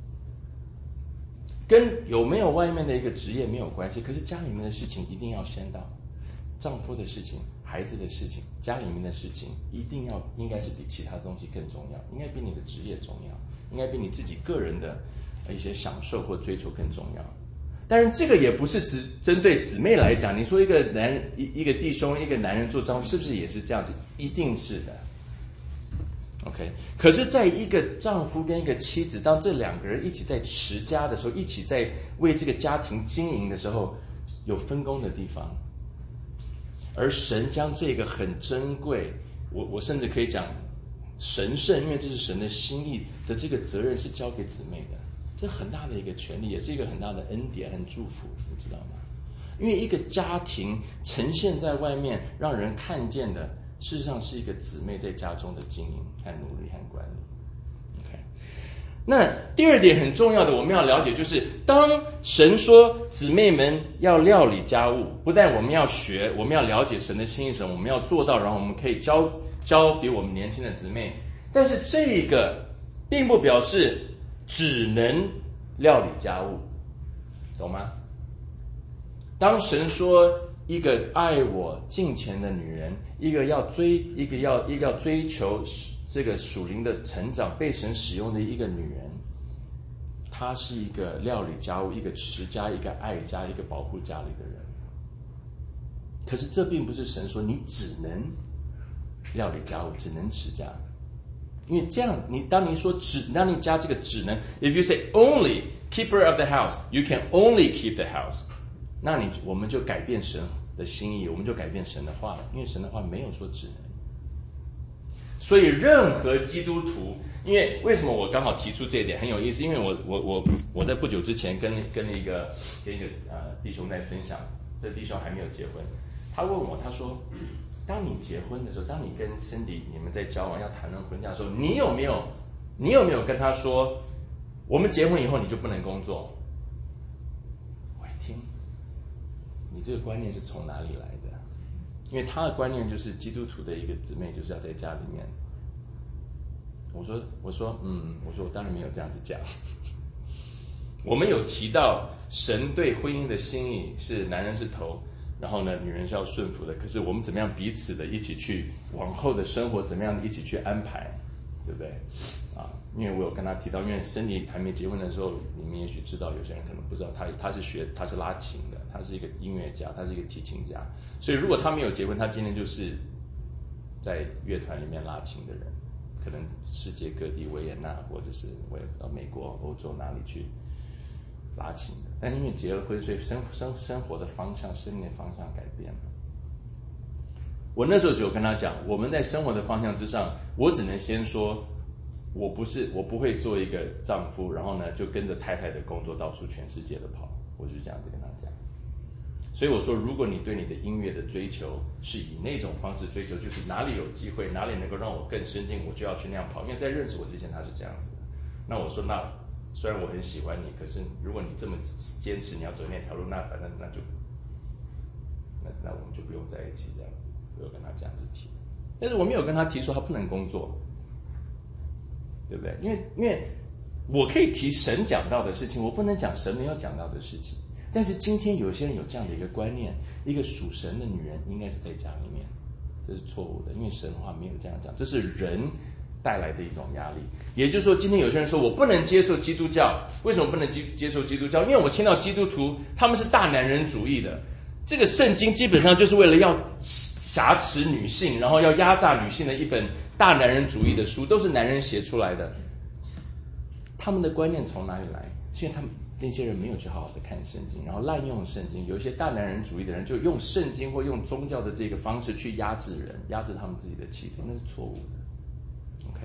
跟有没有外面的一个职业没有关系，可是家里面的事情一定要先到，丈夫的事情、孩子的事情、家里面的事情，一定要应该是比其他东西更重要，应该比你的职业重要，应该比你自己个人的一些享受或追求更重要。当然这个也不是只针对姊妹来讲，你说一个男人一一个弟兄一个男人做丈夫是不是也是这样子？一定是的。OK， 可是在一个丈夫跟一个妻子，当这两个人一起在持家的时候，一起在为这个家庭经营的时候，有分工的地方。而神将这个很珍贵，我我甚至可以讲神圣，因为这是神的心意的这个责任是交给姊妹的，这很大的一个权利，也是一个很大的恩典和祝福，你知道吗？因为一个家庭呈现在外面让人看见的，事实上是一个姊妹在家中的经营和努力和管理。 OK， 那第二点很重要的我们要了解，就是当神说姊妹们要料理家务，不但我们要学，我们要了解神的心意，神我们要做到，然后我们可以教教给我们年轻的姊妹，但是这个并不表示只能料理家务，懂吗？当神说一个爱我敬虔的女人，一个要追一个要一个要追求这个属灵的成长，被神使用的一个女人，她是一个料理家务，一个持家，一个爱家，一个保护家里的人。可是这并不是神说你只能料理家务，只能持家，因为这样你当你说只当你加这个只能 if you say only keeper of the house you can only keep the house， 那你我们就改变神的心意，我们就改变神的话了，因为神的话没有说只能。所以任何基督徒，因为为什么我刚好提出这一点很有意思，因为我我我我在不久之前跟跟一个跟一个呃弟兄在分享，这弟兄还没有结婚，他问我，他说当你结婚的时候，当你跟Cindy你们在交往要谈论婚嫁的时候，你有没有你有没有跟他说我们结婚以后你就不能工作？我一听，你这个观念是从哪里来的？因为他的观念就是基督徒的一个姊妹就是要在家里面。我说我说嗯，我说我当然没有这样子讲。我们有提到神对婚姻的心意是男人是头，然后呢女人是要顺服的，可是我们怎么样彼此的一起去往后的生活怎么样一起去安排，对不对啊？因为我有跟他提到，因为Cindy还没结婚的时候，你们也许知道，有些人可能不知道，他他是学他是拉琴的，他是一个音乐家，他是一个提琴家，所以如果他没有结婚，他今天就是在乐团里面拉琴的人，可能世界各地维也纳或者是我也到美国欧洲哪里去拉琴的，但因为结了婚，所以生生生活的方向生命的方向改变了。我那时候就有跟他讲，我们在生活的方向之上，我只能先说我不是我不会做一个丈夫，然后呢就跟着太太的工作到处全世界的跑，我就是这样子跟他讲。所以我说，如果你对你的音乐的追求是以那种方式追求，就是哪里有机会，哪里能够让我更深进，我就要去那样跑。因为在认识我之前他是这样子的。那我说，那虽然我很喜欢你，可是如果你这么坚持你要走那条路，那反正那就那那我们就不用在一起这样子。我有跟他这样子提，但是我没有跟他提说他不能工作，对不对？因为因为我可以提神讲到的事情，我不能讲神没有讲到的事情。但是今天有些人有这样的一个观念，一个属神的女人应该是在家里面，这是错误的，因为神话没有这样讲，这是人带来的一种压力。也就是说，今天有些人说我不能接受基督教，为什么不能接接受基督教？因为我听到基督徒他们是大男人主义的，这个圣经基本上就是为了要挟持女性，然后要压榨女性的一本大男人主义的书，都是男人写出来的。他们的观念从哪里来？是因为他们那些人没有去好好的看圣经，然后滥用圣经。有一些大男人主义的人就用圣经或用宗教的这个方式去压制人，压制他们自己的妻子，那是错误的。 OK，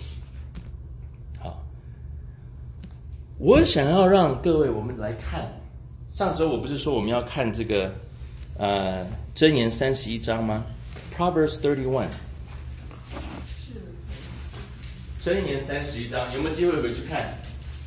好，我想要让各位我们来看，上周我不是说我们要看这个呃箴言三十一章吗 ？Proverbs thirty-one。箴言三十一章有没有机会回去看？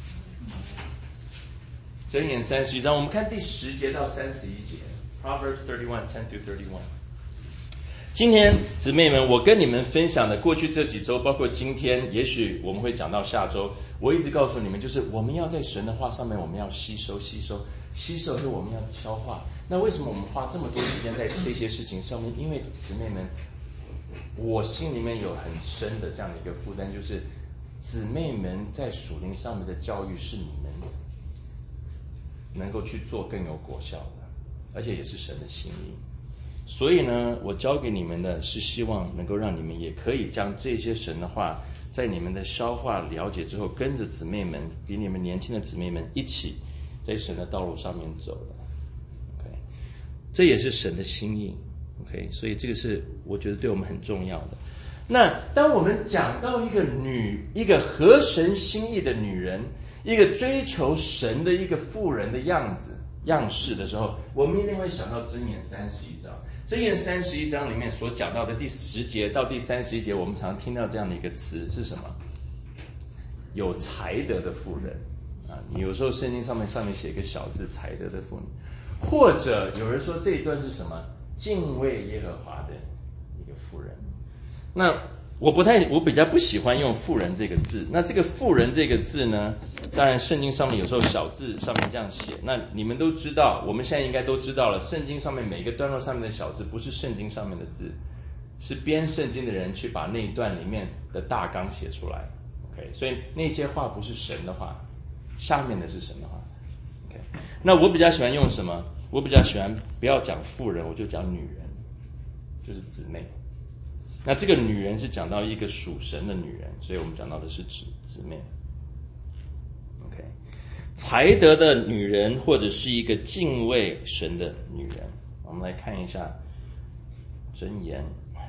箴言三十一章，我们看第十节到三十一节 ，Proverbs thirty-one ten to thirty-one。今天姊妹们，我跟你们分享的过去这几周，包括今天，也许我们会讲到下周。我一直告诉你们，就是我们要在神的话上面，我们要吸收、吸收、吸收，和我们要消化。那为什么我们花这么多时间在这些事情上面？因为姊妹们，我心里面有很深的这样的一个负担，就是姊妹们在属灵上面的教育是你们能够去做更有果效的，而且也是神的心意。所以呢，我教给你们的是希望能够让你们也可以将这些神的话，在你们的消化了解之后，跟着姊妹们，比你们年轻的姊妹们一起在神的道路上面走了。OK， 这也是神的心意。OK， 所以这个是我觉得对我们很重要的。那当我们讲到一个女，一个合神心意的女人，一个追求神的一个妇人的样子样式的时候，我们一定会想到箴言三十一章。箴言三十一章里面所讲到的第十节到第三十一节，我们常听到这样的一个词是什么？有才德的妇人啊！你有时候圣经上面上面写一个小字，才德的妇女，或者有人说这一段是什么？敬畏耶和华的一个妇人。那我不太，我比较不喜欢用妇人这个字。那这个妇人这个字呢，当然圣经上面有时候小字上面这样写，那你们都知道，我们现在应该都知道了，圣经上面每个段落上面的小字不是圣经上面的字，是编圣经的人去把那一段里面的大纲写出来。OK， 所以那些话不是神的话，下面的是神的话。OK， 那我比较喜欢用什么？我比较喜欢不要讲妇人，我就讲女人，就是姊妹。那这个女人是讲到一个属神的女人，所以我们讲到的是指姊妹。OK， 才德的女人或者是一个敬畏神的女人，我们来看一下箴言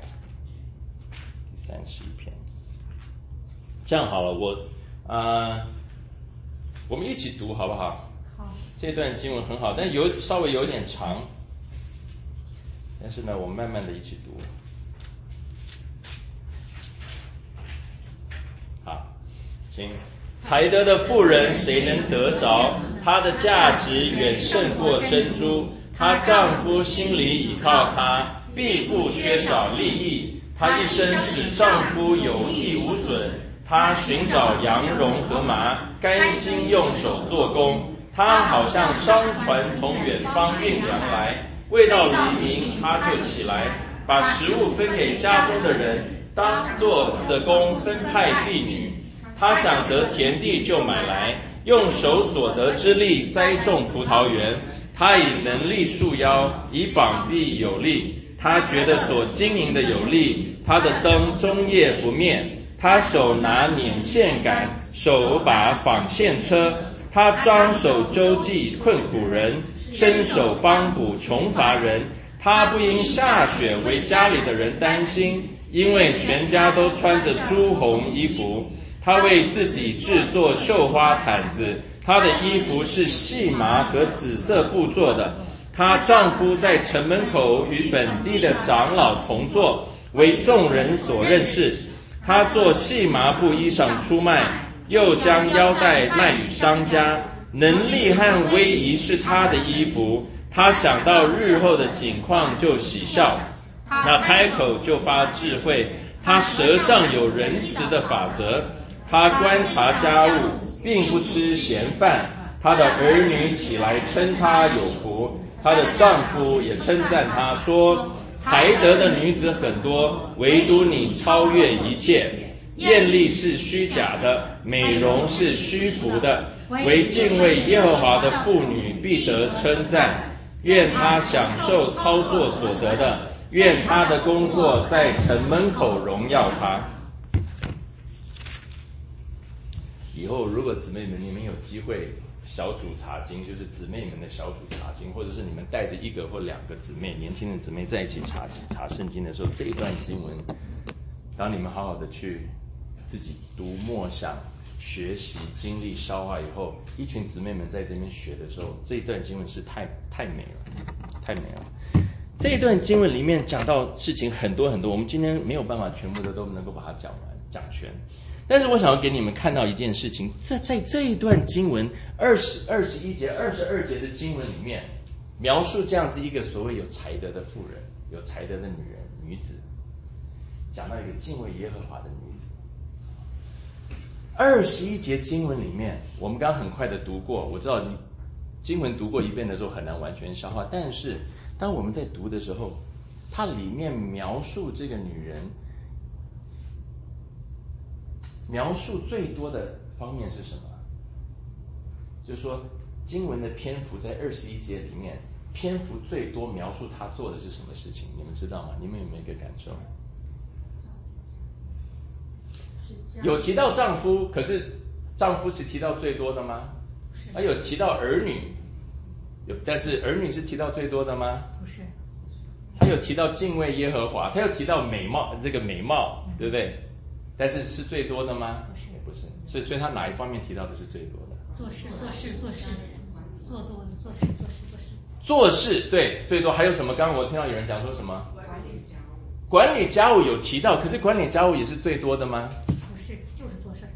第三十一篇。这样好了，我啊、呃，我们一起读好不好？ 好。 这段经文很好，但有稍微有点长，但是呢，我们慢慢的一起读。好，请。才德的妇人谁能得着？她的价值远胜过珍珠。她丈夫心里倚靠她，必不缺少利益。她一生使丈夫有益无损。她寻找羊绒和麻，甘心用手做工。她好像商船从远方运粮来，未到黎明，她就起来，把食物分给家中的人，当做的工分派婢女。他想得田地就买来，用手所得之力栽种葡萄园。他以能力束腰，以膀臂有力。他觉得所经营的有力，他的灯终夜不灭。他手拿捻线杆，手把纺线车。他张手周济困苦人，伸手帮补穷乏人。他不因下雪为家里的人担心，因为全家都穿着朱红衣服。她为自己制作绣花毯子，她的衣服是细麻和紫色布做的。她丈夫在城门口与本地的长老同坐，为众人所认识。她做细麻布衣裳出卖，又将腰带卖与商家。能力和威仪是她的衣服，她想到日后的景况就喜笑，她开口就发智慧，她舌上有仁慈的法则。她观察家务，并不吃闲饭。她的儿女起来称她有福，她的丈夫也称赞她说：才德的女子很多，唯独你超越一切。艳丽是虚假的，美容是虚浮的，唯敬畏耶和华的妇女必得称赞。愿她享受操作所得的，愿她的工作在城门口荣耀她。以后如果姊妹们你们有机会小组查经，就是姊妹们的小组查经，或者是你们带着一个或两个姊妹年轻的姊妹在一起查查圣经的时候，这一段经文当你们好好的去自己读默想学习经历消化以后，一群姊妹们在这边学的时候，这一段经文是太太美了太美了。 这一段经文里面讲到事情很多很多，我们今天没有办法全部的都能够把它讲完讲全。但是我想要给你们看到一件事情，在在这一段经文二十二十一节、二十二节的经文里面，描述这样子一个所谓有才德的妇人、有才德的女人、女子，讲到一个敬畏耶和华的女子。二十一节经文里面，我们刚刚很快的读过，我知道你经文读过一遍的时候很难完全消化，但是当我们在读的时候，它里面描述这个女人。描述最多的方面是什么？就是说，经文的篇幅在二十一节里面，篇幅最多描述她做的是什么事情？你们知道吗？你们有没有一个感受？有提到丈夫，可是丈夫是提到最多的吗？啊，有提到儿女，有，但是儿女是提到最多的吗？ 不是。 他有提到敬畏耶和华，他有提到美貌，这个美貌，对不对？但是是最多的吗？ 不是， 也不是，是所以他哪一方面提到的是最多的？ 做事，做事，做事，做多，做事，做事，做事。 做事对最多，还有什么？刚刚我听到有人讲说什么？管理家务。管理家务有提到，可是管理家务也是最多的吗？ 不是，就是做事。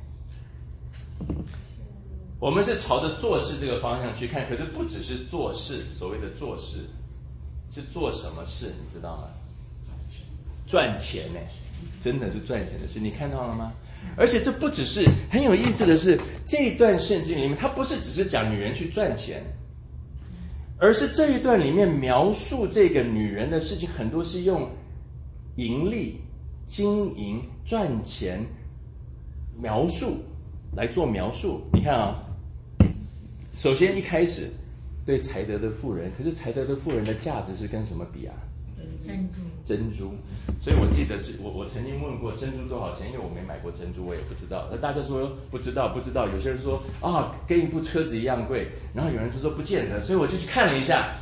我们是朝着做事这个方向去看，可是不只是做事，所谓的做事是做什么事，你知道吗？赚钱呢。真的是赚钱的事，你看到了吗？而且这不只是，很有意思的是，这一段圣经里面，它不是只是讲女人去赚钱，而是这一段里面描述这个女人的事情，很多是用盈利、经营、赚钱描述来做描述。你看啊，首先一开始对才德的妇人，可是才德的妇人的价值是跟什么比啊？ 珍珠， 珍珠，所以我记得我我曾经问过珍珠多少钱，因为我没买过珍珠，我也不知道。那大家说不知道不知道，有些人说啊跟一部车子一样贵，然后有人就说不见得，所以我就去看了一下。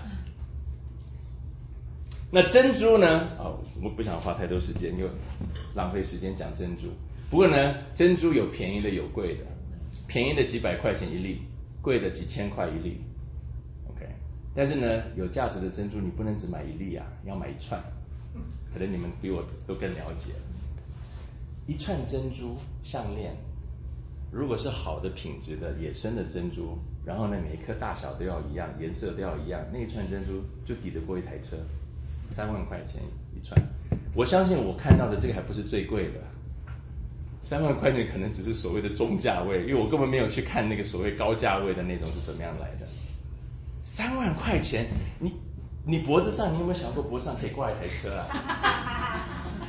那珍珠呢？啊，我不想花太多时间，又浪费时间讲珍珠。不过呢，珍珠有便宜的有贵的，便宜的几百块钱一粒，贵的几千块一粒。但是呢，有价值的珍珠你不能只买一粒啊，要买一串。可能你们比我都更了解。一串珍珠项链，如果是好的品质的野生的珍珠，然后呢每一颗大小都要一样，颜色都要一样，那一串珍珠就抵得过一台车，三万块钱一串。我相信我看到的这个还不是最贵的，三万块钱可能只是所谓的中价位，因为我根本没有去看那个所谓高价位的那种是怎么样来的。三万块钱，你你脖子上，你有没有想过脖子上可以挂一台车啊？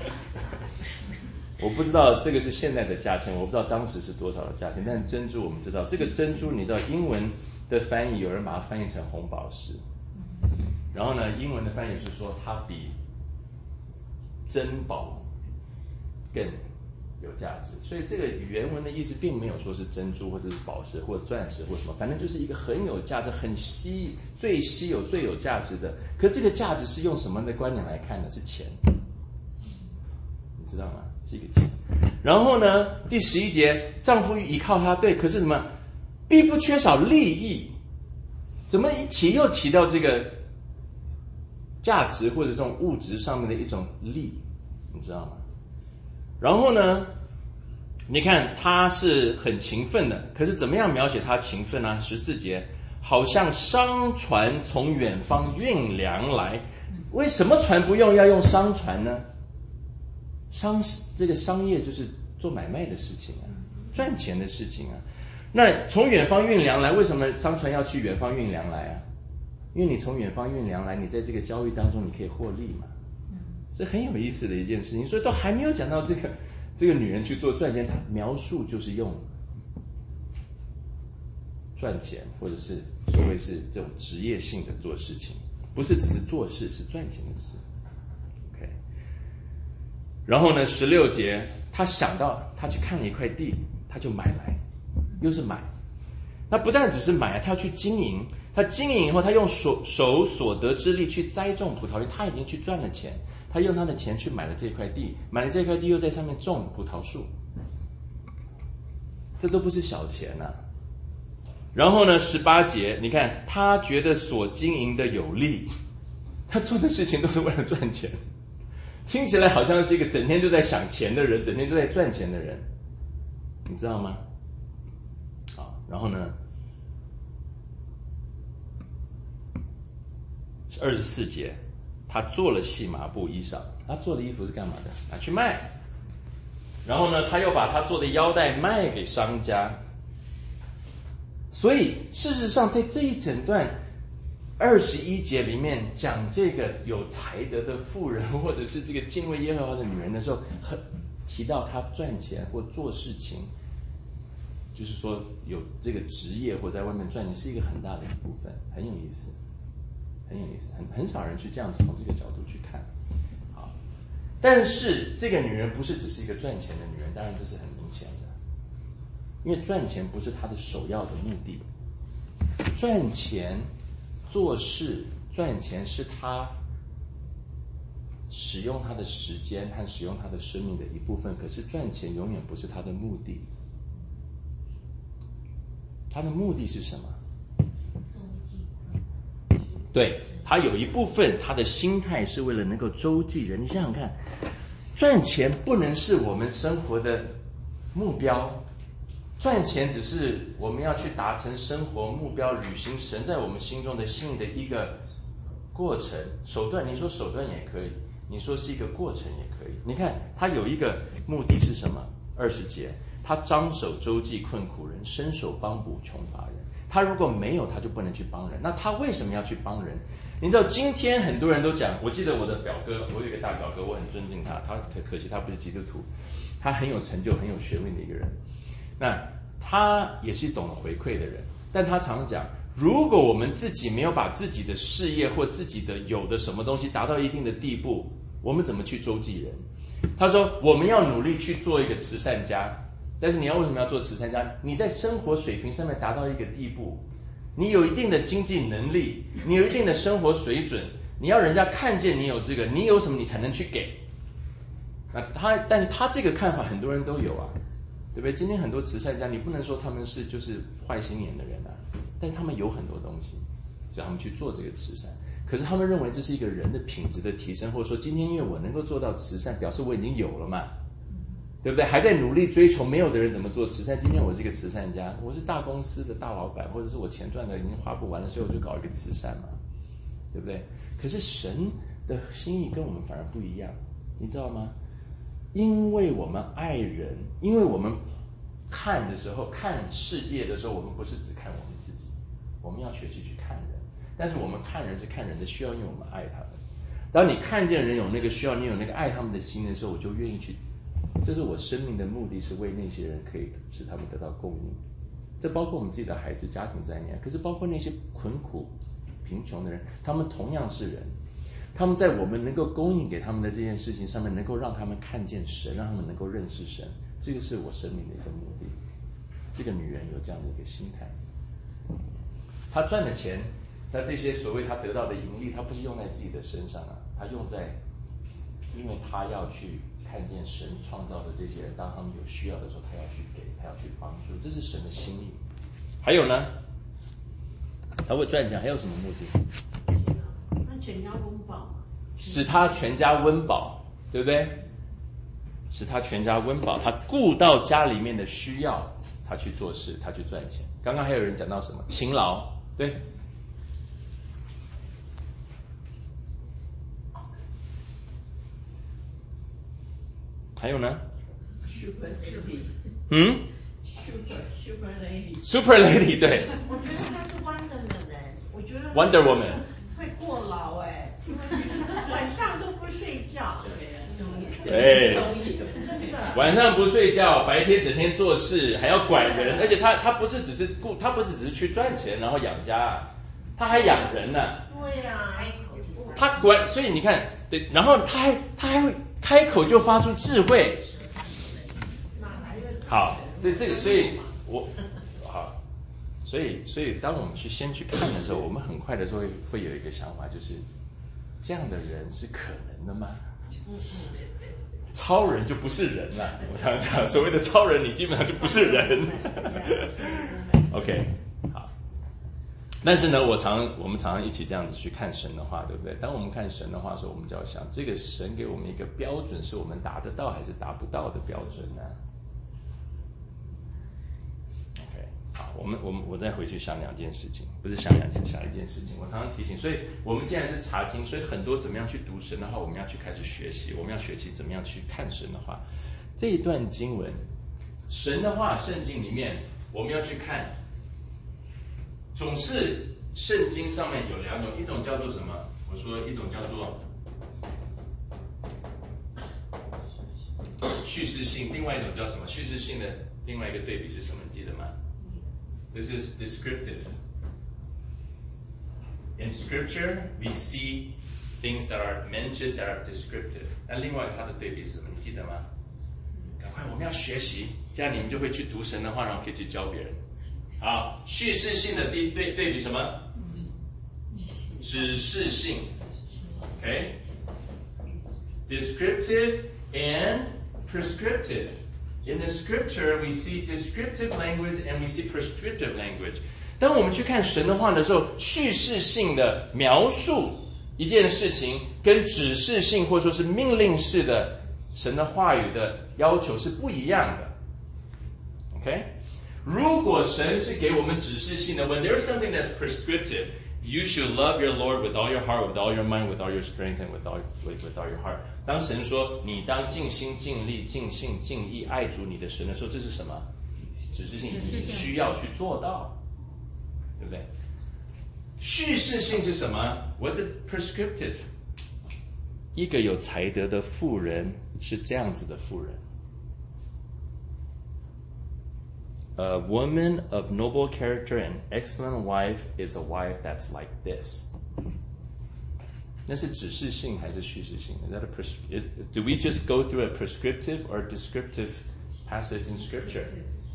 我不知道这个是现在的价钱，我不知道当时是多少的价钱。但是珍珠我们知道，这个珍珠你知道英文的翻译，有人把它翻译成红宝石，然后呢，英文的翻译是说它比珍宝更有价值，所以这个原文的意思并没有说是珍珠或者是宝石或钻石或什么，反正就是一个很有价值、很稀、最稀有、最有价值的。可这个价值是用什么的观点来看呢？是钱，你知道吗？是一个钱。然后呢，第十一节，丈夫依靠她，对，可是什么？必不缺少利益。怎么一提又提到这个价值或者这种物质上面的一种利，你知道吗？然后呢，你看他是很勤奋的，可是怎么样描写他勤奋呢？十四节，好像商船从远方运粮来。为什么船不用要用商船呢？商这个商业就是做买卖的事情啊，赚钱的事情啊。那从远方运粮来，为什么商船要去远方运粮来啊？因为你从远方运粮来，你在这个交易当中你可以获利嘛。这很有意思的一件事情，所以都还没有讲到这个这个女人去做赚钱，她描述就是用赚钱，或者是所谓是这种职业性的做事情，不是只是做事，是赚钱的事。OK， 然后呢，十六节，他想到他去看了一块地，他就买来，又是买。那不但只是买，他要去经营。他经营以后，他用手手所得之力去栽种葡萄园，他已经去赚了钱。他用他的钱去买了这块地，买了这块地又在上面种葡萄树，这都不是小钱啊。然后呢，十八节，你看他觉得所经营的有利， 他做的事情都是为了赚钱，听起来好像是一个整天就在想钱的人，整天就在赚钱的人，你知道吗？好，然后呢，二十四节，他做了细麻布衣裳，他做的衣服是干嘛的？拿去卖。然后呢，他又把他做的腰带卖给商家。所以事实上，在这一整段二十一节里面讲这个有才德的妇人，或者是这个敬畏耶和华的女人的时候，很提到她赚钱或做事情，就是说有这个职业或在外面赚钱是一个很大的一部分，很有意思，很有意思，很很少人去这样子从这个角度去看。好，但是这个女人不是只是一个赚钱的女人，当然这是很明显的。因为赚钱不是他的首要的目的，赚钱做事赚钱是他使用他的时间和使用他的生命的一部分，可是赚钱永远不是他的目的。他的目的是什么？对，他有一部分他的心态是为了能够周济人。你想想看，赚钱不能是我们生活的目标，赚钱只是我们要去达成生活目标、履行神在我们心中的心意的一个过程手段。你说手段也可以，你说是一个过程也可以。你看他有一个目的是什么？二十节，他张手周济困苦人，伸手帮补穷乏人。他如果没有，他就不能去帮人。那他为什么要去帮人？你知道今天很多人都讲，我记得我的表哥，我有一个大表哥，我很尊敬他，他可惜他不是基督徒，他很有成就很有学问的一个人。那他也是懂得回馈的人，但他常讲，如果我们自己没有把自己的事业或自己的有的什么东西达到一定的地步，我们怎么去周济人？他说我们要努力去做一个慈善家，但是你要为什么要做慈善家？你在生活水平上面达到一个地步，你有一定的经济能力，你有一定的生活水准，你要人家看见你有这个，你有什么你才能去给。那他，但是他这个看法很多人都有啊，对不对？今天很多慈善家，你不能说他们是就是坏心眼的人啊，但是他们有很多东西，就他们去做这个慈善。可是他们认为这是一个人的品质的提升，或者说今天因为我能够做到慈善，表示我已经有了嘛，对不对？还在努力追求，没有的人怎么做慈善？今天我是一个慈善家，我是大公司的大老板，或者是我钱赚的已经花不完了，所以我就搞一个慈善嘛，对不对？可是神的心意跟我们反而不一样，你知道吗？因为我们爱人，因为我们看的时候，看世界的时候，我们不是只看我们自己，我们要学习去看人。但是我们看人是看人的需要，因为我们爱他们。当你看见人有那个需要，你有那个爱他们的心的时候，我就愿意去。这是我生命的目的，是为那些人可以使他们得到供应。这包括我们自己的孩子、家庭在内，可是包括那些困苦、贫穷的人，他们同样是人。他们在我们能够供应给他们的这件事情上面，能够让他们看见神，让他们能够认识神，这个是我生命的一个目的。这个女人有这样的一个心态，她赚的钱，那这些所谓她得到的盈利，她不是用在自己的身上啊，她用在，因为她要去看见神创造的这些人，当他们有需要的时候，她要去给，她要去帮助，这是神的心意。还有呢，她为赚钱还有什么目的？ 全家温饱， 使他全家温饱，对不对？使他全家温饱，他顾到家里面的需要，他去做事，他去赚钱。刚刚还有人讲到什么？勤劳，对。还有呢 ？Super Lady， 嗯 ，Super Super Lady，Super Lady， 对。 我觉得他是 Wonderman 哎，我觉得 Wonder Woman。 会过劳哎，晚上都不睡觉， 对， 真的， 晚上不睡觉，白天整天做事，还要管人，而且他他不是只是顾，他不是只是去赚钱然后养家，他还养人呢、啊。 对呀、啊， 他管，所以你看，对，然后他还他还会开口就发出智慧。好，对这个，所以我好。所以，所以当我们去先去看的时候，我们很快的时候会会有一个想法，就是这样的人是可能的吗？超人就不是人了。我常讲，所谓的超人，你基本上就不是人。OK， 好。 但是呢，我常我们常常一起这样子去看神的话，对不对？当我们看神的话的时候，我们就要想，这个神给我们一个标准，是我们达得到还是达不到的标准呢 ？OK， 好，我们我们我再回去想两件事情，不是想两件，想一件事情。我常常提醒，所以我们既然是查经，所以很多怎么样去读神的话，我们要去开始学习，我们要学习怎么样去看神的话。这一段经文，神的话，圣经里面我们要去看。总是圣经上面有两种，一种叫做什么？我说一种叫做叙事性，另外一种叫什么？叙事性的另外一个对比是什么？你记得吗？ This is descriptive. In Scripture, we see things that are mentioned that are descriptive. 那另外它的对比是什么？你记得吗？赶快，我们要学习，这样你们就会去读神的话，然后可以去教别人。好，叙事性的对对对比什么？指示性 ，OK？ Descriptive and prescriptive. In the Scripture, we see descriptive language and we see prescriptive language. 当我们去看神的话的时候，叙事性的描述一件事情，跟指示性或者说是命令式的神的话语的要求是不一样的 ，OK？如果神是给我们指示性的 ，when there's something that's prescriptive, you should love your Lord with all your heart, with all your mind, with all your strength, and with all with, with all your heart. 当神说你当尽心尽力尽性尽意爱主你的神的时候，这是什么？指示性，你需要去做到，对不对？叙事性是什么 ？What's it prescriptive？ 一个有才德的妇人是这样子的妇人。A woman of noble character and excellent wife is a wife that's like this. 那是指示性还是叙事性 ？Is that a pres- is, do we just go through a prescriptive or descriptive passage in Scripture?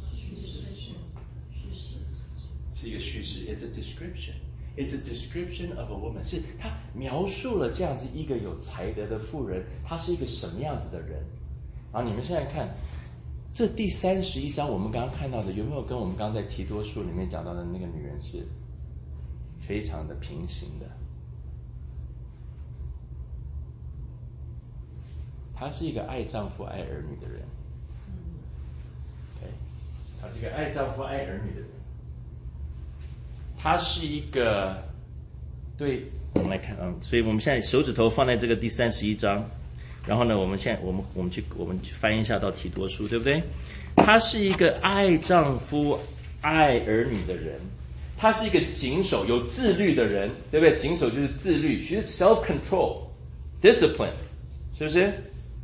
是一个叙事 ，It's a description. It's a description of a woman. 是它描述了这样子一个有才德的妇人，她是一个什么样子的人？然后你们现在看。这第三十一章我们刚刚看到的有没有跟我们刚刚在提多书里面讲到的那个女人是非常的平行的？她是一个爱丈夫爱儿女的人 ，OK， 她是一个爱丈夫爱儿女的人，她是一个对，我们来看啊，所以我们现在手指头放在这个第三十一章。然后呢，我们现在我们我们去我们去翻一下到提多书，对不对？她是一个爱丈夫、爱儿女的人，她是一个谨守、有自律的人，对不对？谨守就是自律 ，she's self-control, discipline， 是不是？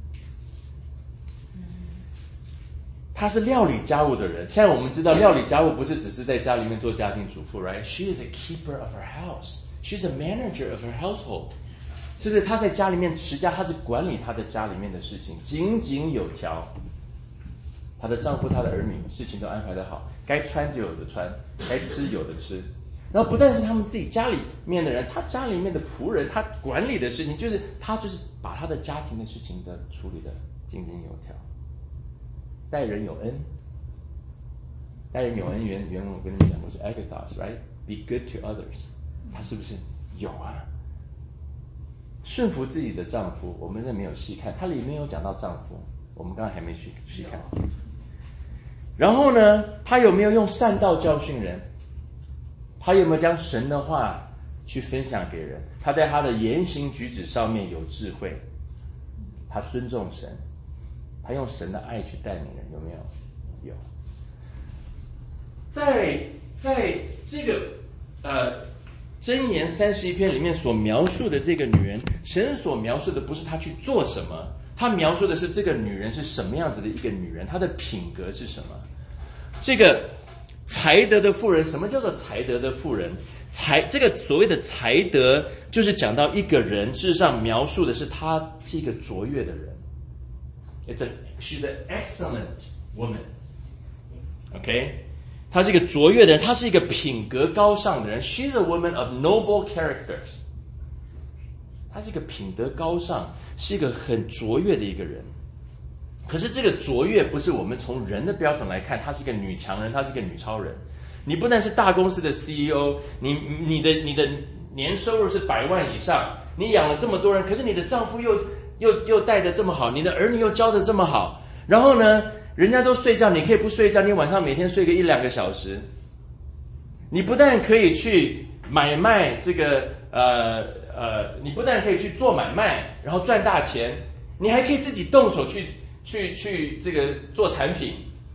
她是料理家务的人。现在我们知道，料理家务不是只是在家里面做家庭主妇 ，right? She is a keeper of her house. She's a manager of her household. 是不是他在家里面持家，他是管理他的家里面的事情，井井有条。她的丈夫、她的儿女事情都安排得好，该穿就有的穿，该吃有的吃。然后不但是他们自己家里面的人，他家里面的仆人，他管理的事情，就是他就是把他的家庭的事情的处理的井井有条。待人有恩，待人有恩原原文我跟你们讲过是 agathos, right? Be good to others. 他是不是有啊？顺服自己的丈夫，我们这没有细看，它里面有讲到丈夫，我们刚刚还没去细看。然后呢，他有没有用善道教训人？他有没有将神的话去分享给人？他在他的言行举止上面有智慧，他尊重神，他用神的爱去带领人，有没有？有。在在这个呃。箴言三十一篇里面所描述的这个女人，神所描述的不是她去做什么，他描述的是这个女人是什么样子的一个女人，她的品格是什么。这个才德的妇人，什么叫做才德的妇人？才这个所谓的才德，就是讲到一个人，事实上描述的是她是一个卓越的人。It's a, she's an excellent woman. OK?她是一个卓越的人，她是一个品格高尚的人。She's a woman of noble characters. 她是一个品德高尚，是一个很卓越的一个人。可是这个卓越不是我们从人的标准来看，她是一个女强人，她是一个女超人。 你不但是大公司的 C E O， 你你的你的年收入是百万以上，你养了这么多人，可是你的丈夫又又又带得这么好，你的儿女又教得这么好，然后呢，人家都睡觉，你可以不睡觉，你晚上每天睡个一两个小时。你不但可以去买卖这个呃呃，你不但可以去做买卖，然后赚大钱，你还可以自己动手去去去这个做产品。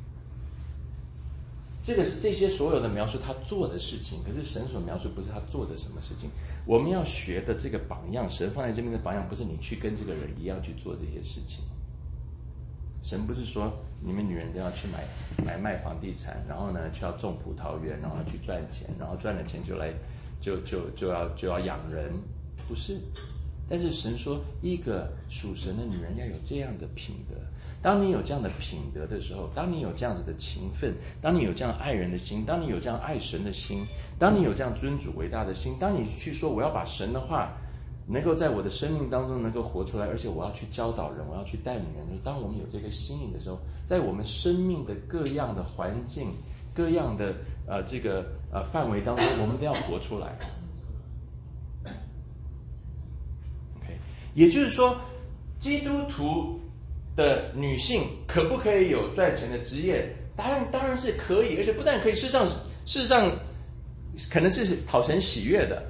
这个这些所有的描述他做的事情，可是神所描述不是他做的什么事情。我们要学的这个榜样，神放在这边的榜样，不是你去跟这个人一样去做这些事情。神不是说你们女人都要去买买卖房地产，然后呢去要种葡萄园，然后去赚钱，然后赚了钱就来就就就要就要养人，不是。但是神说，一个属神的女人要有这样的品德。当你有这样的品德的时候，当你有这样子的情分，当你有这样爱人的心，当你有这样爱神的心，当你有这样尊主伟大的心，当你去说我要把神的话能够在我的生命当中能够活出来，而且我要去教导人，我要去带领人。当我们有这个心意的时候，在我们生命的各样的环境、各样的呃这个呃范围当中，我们都要活出来。OK， 也就是说，基督徒的女性可不可以有赚钱的职业？答案当然是可以，而且不但可以，事实上事实上可能是讨神喜悦的。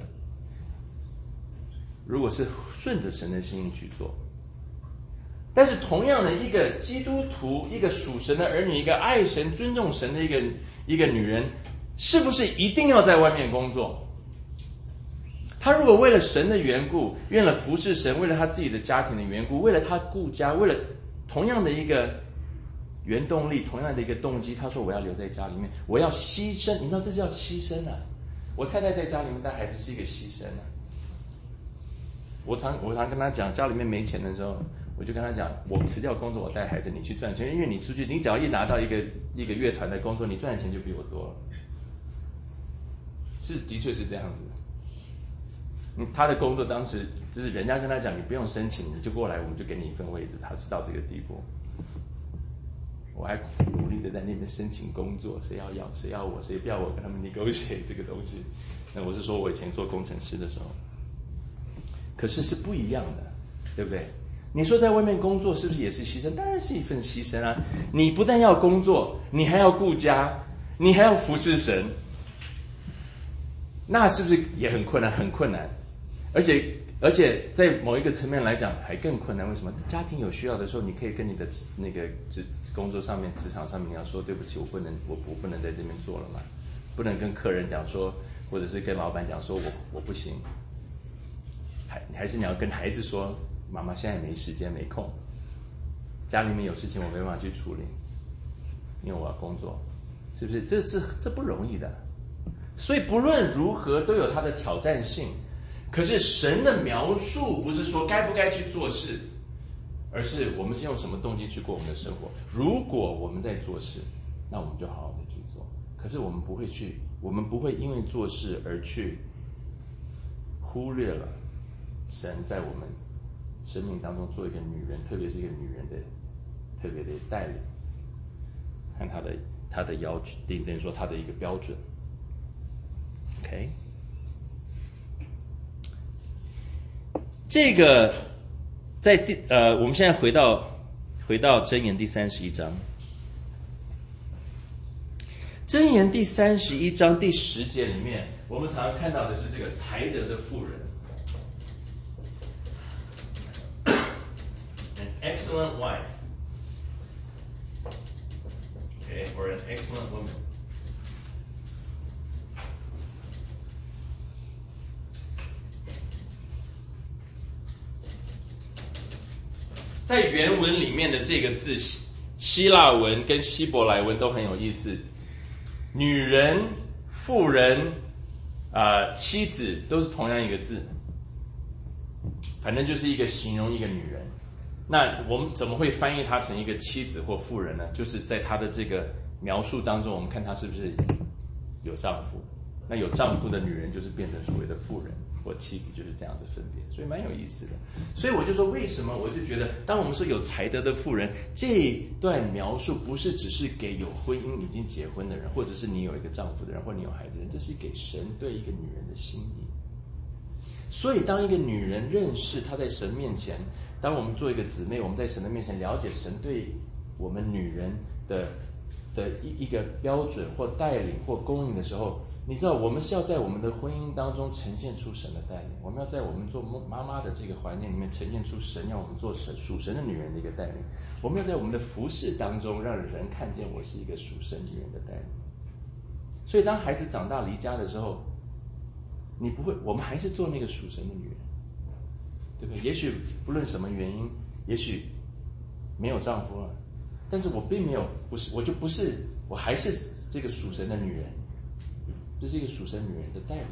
如果是顺着神的心意去做，但是同样的，一个基督徒，一个属神的儿女，一个爱神、尊重神的一个一个女人，是不是一定要在外面工作？她如果为了神的缘故，为了服侍神，为了她自己的家庭的缘故，为了她顾家，为了同样的一个原动力，同样的一个动机，她说我要留在家里面，我要牺牲。你知道这叫牺牲啊！我太太在家里面带孩子是一个牺牲啊。我常我常跟他讲，家里面没钱的时候，我就跟他讲，我辞掉工作，我带孩子，你去赚钱，因为你出去，你只要一拿到一个一个乐团的工作，你赚的钱就比我多了。是，的确是这样子。嗯，他的工作当时就是人家跟他讲，你不用申请，你就过来，我们就给你一份位置。他是到这个地步，我还努力的在那边申请工作，谁要要谁要我，谁不要我，跟他们 negotiate 这个东西。那我是说我以前做工程师的时候。可是是不一样的，对不对？你说在外面工作是不是也是牺牲？当然是一份牺牲啊！你不但要工作，你还要顾家，你还要服侍神，那是不是也很困难？很困难，而且而且在某一个层面来讲还更困难。为什么？家庭有需要的时候，你可以跟你的那个职工作上面、职场上面，你要说对不起，我不能，我我不能在这边做了嘛，不能跟客人讲说，或者是跟老板讲说我我不行。还还是你要跟孩子说，妈妈现在没时间没空，家里面有事情我没办法去处理，因为我要工作，是不是？这是这不容易的。所以不论如何都有它的挑战性。可是神的描述不是说该不该去做事，而是我们是用什么动机去过我们的生活。如果我们在做事，那我们就好好的去做。可是我们不会去，我们不会因为做事而去忽略了神在我们生命当中做一个女人，特别是一个女人的特别的带领，看她的她的要求，等于说她的一个标准。OK， 这个在第呃，我们现在回到回到箴言第三十一章，箴言第三十一章第十节里面，我们常常看到的是这个才德的妇人。An excellent wife, okay, or an excellent woman. 在原文里面的这个字，希腊文跟希伯来文都很有意思。女人、妇人、呃、妻子都是同样一个字，反正就是一个形容一个女人。那我们怎么会翻译她成一个妻子或妇人呢？就是在她的这个描述当中，我们看她是不是有丈夫， 那有丈夫的女人就是变成所谓的妇人或妻子，就是这样子分别，所以蛮有意思的。所以我就说，为什么我就觉得，当我们说有才德的妇人，这段描述不是只是给有婚姻已经结婚的人，或者是你有一个丈夫的人，或你有孩子的人，这是给神对一个女人的心意。所以当一个女人认识她在神面前，当我们做一个姊妹，我们在神的面前了解神对我们女人的的一一个标准或带领或供应的时候，你知道我们是要在我们的婚姻当中呈现出神的带领，我们要在我们做妈妈的这个环境里面呈现出神要我们做神属神的女人的一个带领，我们要在我们的服事当中让人看见我是一个属神女人的带领。所以当孩子长大离家的时候，你不会，我们还是做那个属神的女人，对不对？也许不论什么原因，也许没有丈夫了，但是我并没有不是，我就不是，我还是这个属神的女人，这是一个属神女人的带领。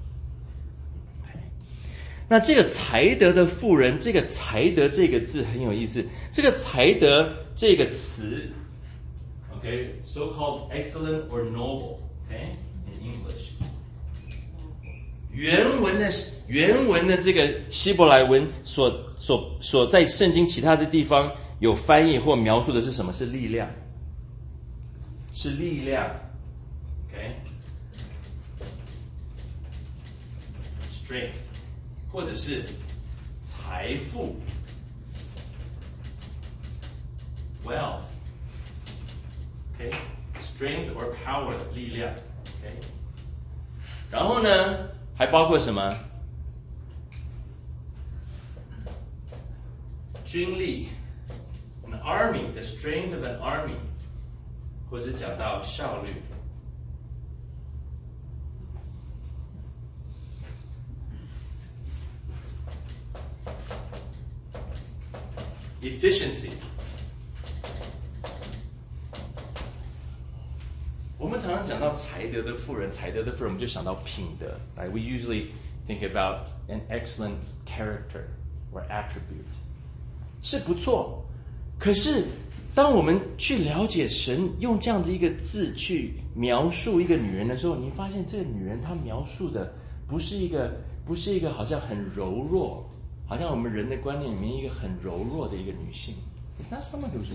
那这个才德的妇人，这个才德这个字很有意思，这个才德这个词 ，OK， so called excellent or noble，OK， in English。原文的原文的这个希伯来文所所所在圣经其他的地方有翻译或描述的是什么？是力量，是力量 ，OK， strength， 或者是财富 ，wealth，OK， strength or power， 力量 ，OK， 然后呢？还包括什么？军力 ，an army， the strength of an army， 或是讲到效率。efficiency。我们常常讲到才德的妇人，才德的妇人，我们就想到品德。Right? We usually think about an excellent character or attribute， 是不错。可是，当我们去了解神用这样的一个字去描述一个女人的时候，你发现这个女人她描述的不是一个，不是一个好像很柔弱，好像我们人的观念里面一个很柔弱的一个女性。It's not someone who's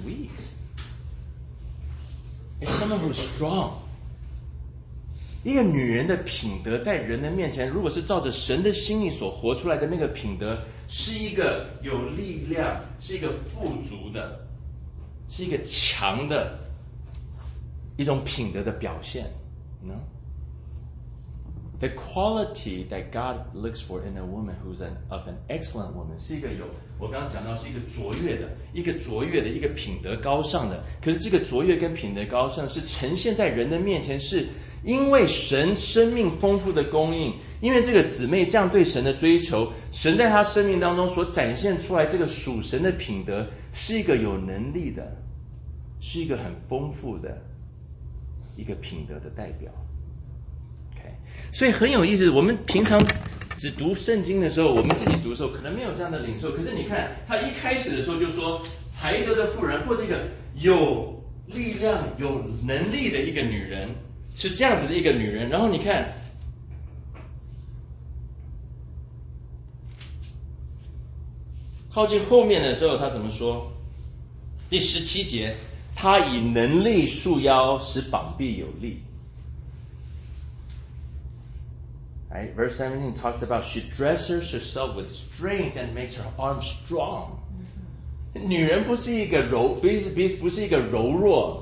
weak.It's someone who's strong. 一个女人的品德在人的面前，如果是照着神的心意所活出来的那个品德，是一个有力量，是一个富足的，是一个强的一种品德的表现。You know? The quality that God looks for in a woman who's an, of an excellent woman 是一个有，我刚刚讲到是一个卓越的，一个卓越的，一个品德高尚的。可是这个卓越跟品德高尚是呈现在人的面前，是因为神生命丰富的供应，因为这个姊妹这样对神的追求，神在她生命当中所展现出来这个属神的品德，是一个有能力的，是一个很丰富的一个品德的代表。所以很有意思，我们平常只读圣经的时候，我们自己读的时候可能没有这样的领受。可是你看，他一开始的时候就说，才德的妇人，或这个有力量、有能力的一个女人，是这样子的一个女人。然后你看，靠近后面的时候，他怎么说？第十七节，他以能力束腰，使膀臂有力。Right? Verse seventeen talks about she dresses herself with strength and makes her arms strong. 女人不是一个柔，不是不是一个柔弱，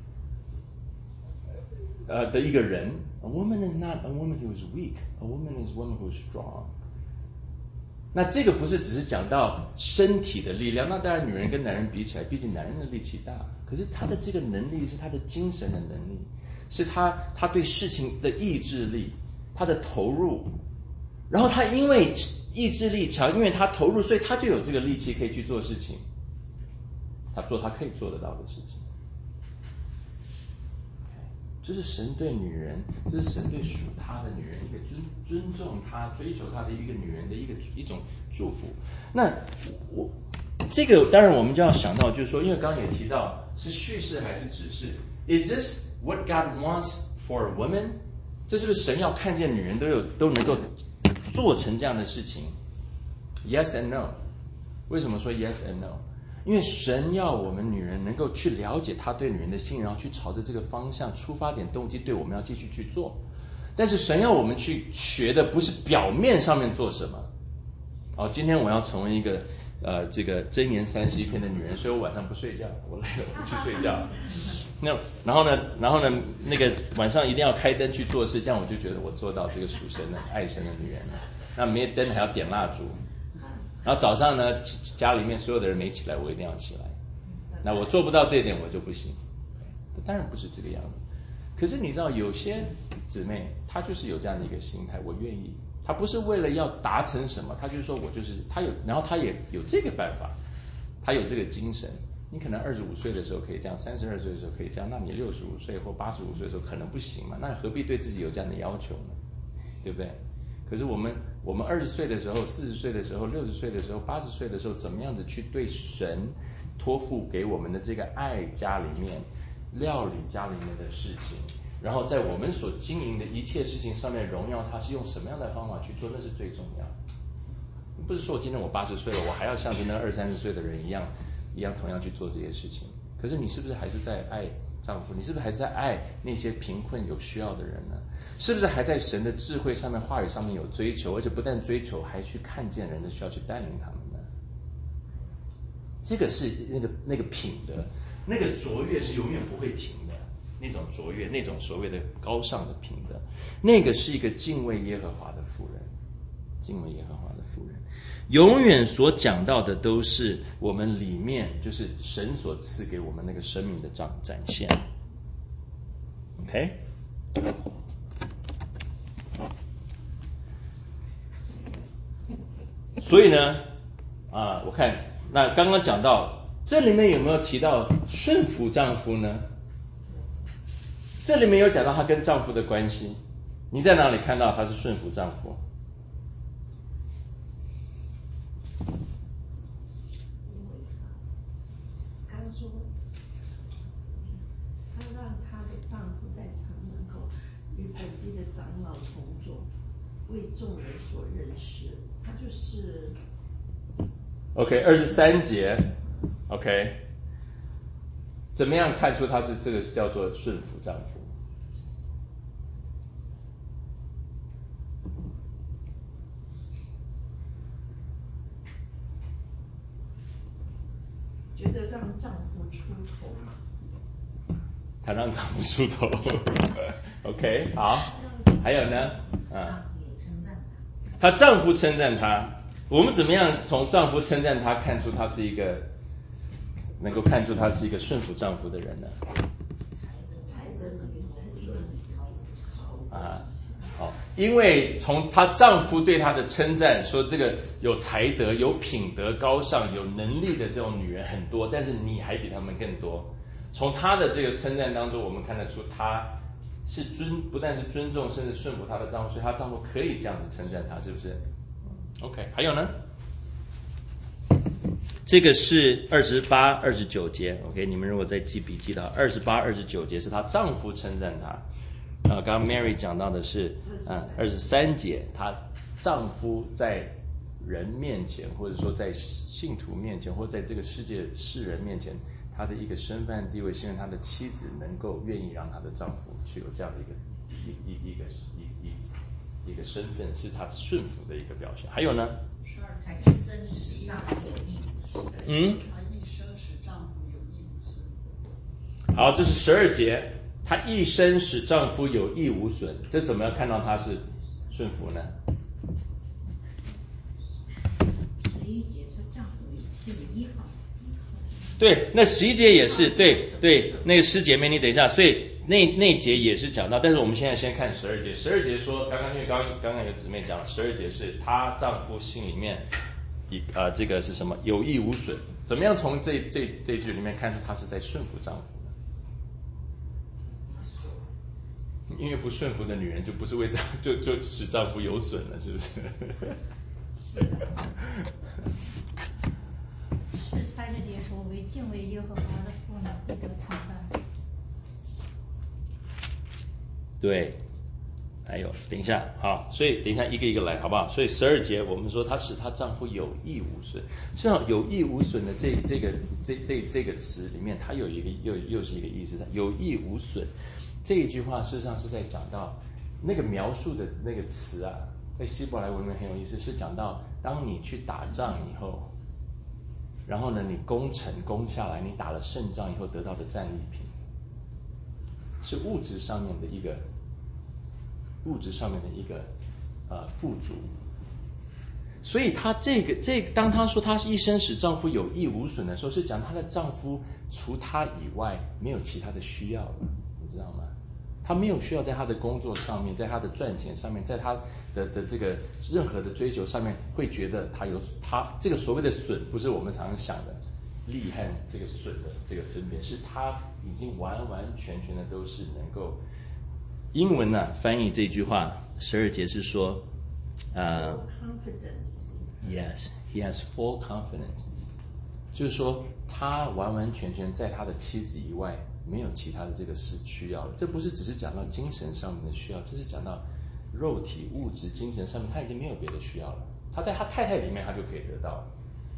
呃的一个人。A woman is not a woman who is weak. A woman is a woman who is strong. 那这个不是只是讲到身体的力量，那当然女人跟男人比起来，毕竟男人的力气大。可是她的这个能力是她的精神的能力，是她她对事情的意志力。他的投入，然后他因为意志力强，因为他投入，所以他就有这个力气可以去做事情，他做他可以做得到的事情。这是神对女人，这是神对属他的女人一个尊尊重他、追求他的一个女人的一个一种祝福。那我这个当然我们就要想到，就是说，因为刚刚也提到是叙事还是指示 ？Is this what God wants for a woman? 这是不是神要看见女人都有都能够做成这样的事情 ？Yes and no。为什么说 yes and no？ 因为神要我们女人能够去了解他对女人的心，然后去朝着这个方向出发点动机，对我们要继续去做。但是神要我们去学的不是表面上面做什么。哦，今天我要成为一个呃这个箴言三十一篇的女人，所以我晚上不睡觉，我累了我不去睡觉。那然后呢，然后呢，那个晚上一定要开灯去做事，这样我就觉得我做到这个属神的爱神的女人了。那没灯还要点蜡烛，然后早上呢家里面所有的人没起来，我一定要起来。那我做不到这一点我就不行。当然不是这个样子。可是你知道有些姊妹她就是有这样的一个心态，我愿意。她不是为了要达成什么，她就是说我就是她有，然后她也有这个办法，她有这个精神。你可能二十五岁的时候可以这样，三十二岁的时候可以这样，那你六十五岁或八十五岁的时候可能不行嘛？那何必对自己有这样的要求呢？对不对？可是我们我们二十岁的时候、四十岁的时候、六十岁的时候、八十岁的时候，怎么样子去对神托付给我们的这个爱家里面料理家里面的事情？然后在我们所经营的一切事情上面荣耀他，是用什么样的方法去做，那是最重要的。不是说我今天我八十岁了，我还要像着那二三十岁的人一样一样同样去做这些事情。可是你是不是还是在爱丈夫？你是不是还是在爱那些贫困有需要的人呢？是不是还在神的智慧上面、话语上面有追求，而且不但追求，还去看见人的需要，去带领他们呢？这个是那个那个品德，那个卓越是永远不会停的。那种卓越，那种所谓的高尚的品德，那个是一个敬畏耶和华的妇人，敬畏耶和华的妇人，永远所讲到的都是我们里面就是神所赐给我们那个生命的展展现。OK， 所以呢，啊，我看那刚刚讲到这里面有没有提到顺服丈夫呢？这里面有讲到她跟丈夫的关系，你在哪里看到她是顺服丈夫？ 刚说，她让她的丈夫在城门口与本地的长老同坐，为众人所认识。她就是 OK， 二十三节 OK， 怎么样看出她是这个叫做顺服丈夫？ 觉得让丈夫出头嘛？ 她让丈夫出头OK， 好，还有呢？啊，她丈夫称赞她，我们怎么样从丈夫称赞她看出她是一个能够看出她是一个顺服丈夫的人呢？啊，好，因为从她丈夫对她的称赞，说这个有才德、有品德高尚、有能力的这种女人很多，但是你还比他们更多。从她的这个称赞当中，我们看得出她是尊，不但是尊重，甚至顺服她的丈夫，所以她丈夫可以这样子称赞她，是不是 ？OK， 还有呢？这个是二十八、二十九节 ，OK， 你们如果再记笔记的话，二十八、二十九节是她丈夫称赞她。啊，刚刚 Mary 讲到的是啊，二十三节，她丈夫在人面前，或者说在信徒面前，或者在这个世界世人面前，他的一个身份地位，是因为他的妻子能够愿意让她的丈夫去有这样的一个一一一个一一一个身份，是他顺服的一个表现。还有呢？ 十二才一生使丈夫有益无损。 嗯， 他一生使丈夫有益无损。 好，这是十二节。她一生使丈夫有益无损，这怎么样看到她是顺服呢？ 十一节说丈夫是有依靠， 对，那十一节也是，对对，那个师姐妹，你等一下，所以那那节也是讲到，但是我们现在先看十二节。十二节说，刚刚因为刚刚刚有姊妹讲了，十二节是她丈夫心里面一呃这个是什么有益无损？怎么样从这这这句里面看出她是在顺服丈夫？因为不顺服的女人就不是为丈就就使丈夫有损了，是不是？ 是三十节说为敬畏耶和华的妇女会得称赞。 对， 还有，等一下，好，所以等一下一个一个来，好不好？所以十二节我们说她使她丈夫有益无损，实际上有益无损的这这个这这这个词里面，它有一个又又是一个意思的有益无损。这一句话事实上是在讲到那个描述的那个词啊，在希伯来文里面很有意思，是讲到当你去打仗以后，然后呢你攻城攻下来，你打了胜仗以后得到的战利品，是物质上面的一个。物质上面的一个呃富足，所以她这个这个，当她说她一生使丈夫有益无损的时候，是讲她的丈夫除她以外没有其他的需要了，你知道吗？她没有需要在她的工作上面，在她的赚钱上面，在她的的这个任何的追求上面，会觉得她有她这个所谓的损，不是我们常常想的利和这个损的这个分别，是她已经完完全全的都是能够。英文呢、啊、翻译这句话十二节是说，呃 ，Yes, he has full confidence， 就是说他完完全全在他的妻子以外没有其他的这个是需要了。这不是只是讲到精神上面的需要，这是讲到肉体、物质、精神上面他已经没有别的需要了。他在他太太里面他就可以得到了。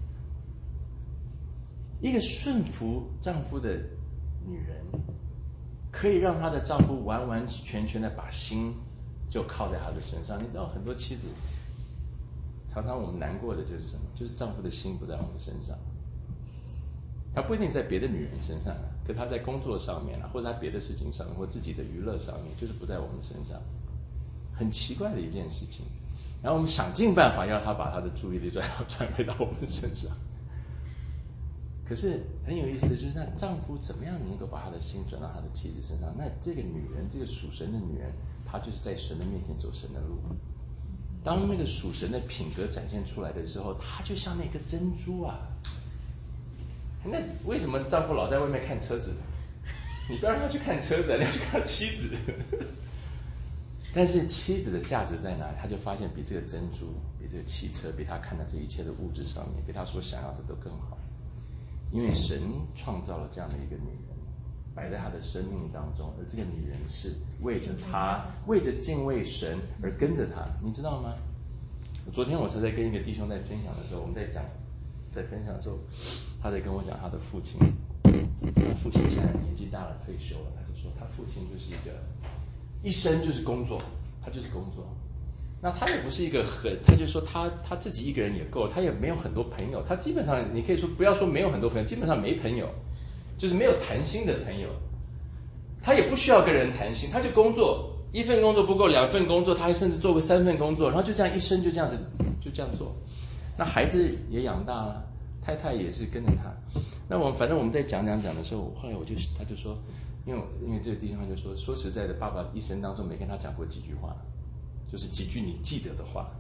一个顺服丈夫的女人。可以让她的丈夫完完全全的把心就靠在她的身上。你知道很多妻子常常我们难过的就是什么？就是丈夫的心不在我们身上。他不一定在别的女人身上，可他在工作上面啊，或者他别的事情上面，或自己的娱乐上面，就是不在我们身上。很奇怪的一件事情。然后我们想尽办法要他把他的注意力转转回到我们身上。可是很有意思的就是，那丈夫怎么样能够把他的心转到他的妻子身上？那这个女人，这个属神的女人，她就是在神的面前走神的路。当那个属神的品格展现出来的时候，她就像那颗珍珠啊！那为什么丈夫老在外面看车子？你不要让他去看车子，你要去看妻子。但是妻子的价值在哪里？他就发现比这个珍珠，比这个汽车，比他看到这一切的物质上面，比他所想要的都更好。因为神创造了这样的一个女人，摆在他的生命当中，而这个女人是为着他，为着敬畏神而跟着他，你知道吗？昨天我才在跟一个弟兄在分享的时候，我们在讲，在分享的时候，他在跟我讲他的父亲，他父亲现在年纪大了，退休了，他就说他父亲就是一个一生就是工作，他就是工作。那他也不是一个很，他就说他他自己一个人也够，他也没有很多朋友，他基本上你可以说不要说没有很多朋友，基本上没朋友，就是没有谈心的朋友。他也不需要跟人谈心，他就工作，一份工作不够，两份工作，他还甚至做过三份工作，然后就这样一生就这样子就这样做。那孩子也养大了，太太也是跟着他。那我们反正我们在讲讲讲的时候，后来我就他就说，因为因为这个地方就说说实在的，爸爸一生当中没跟他讲过几句话。就是几句你记得的话，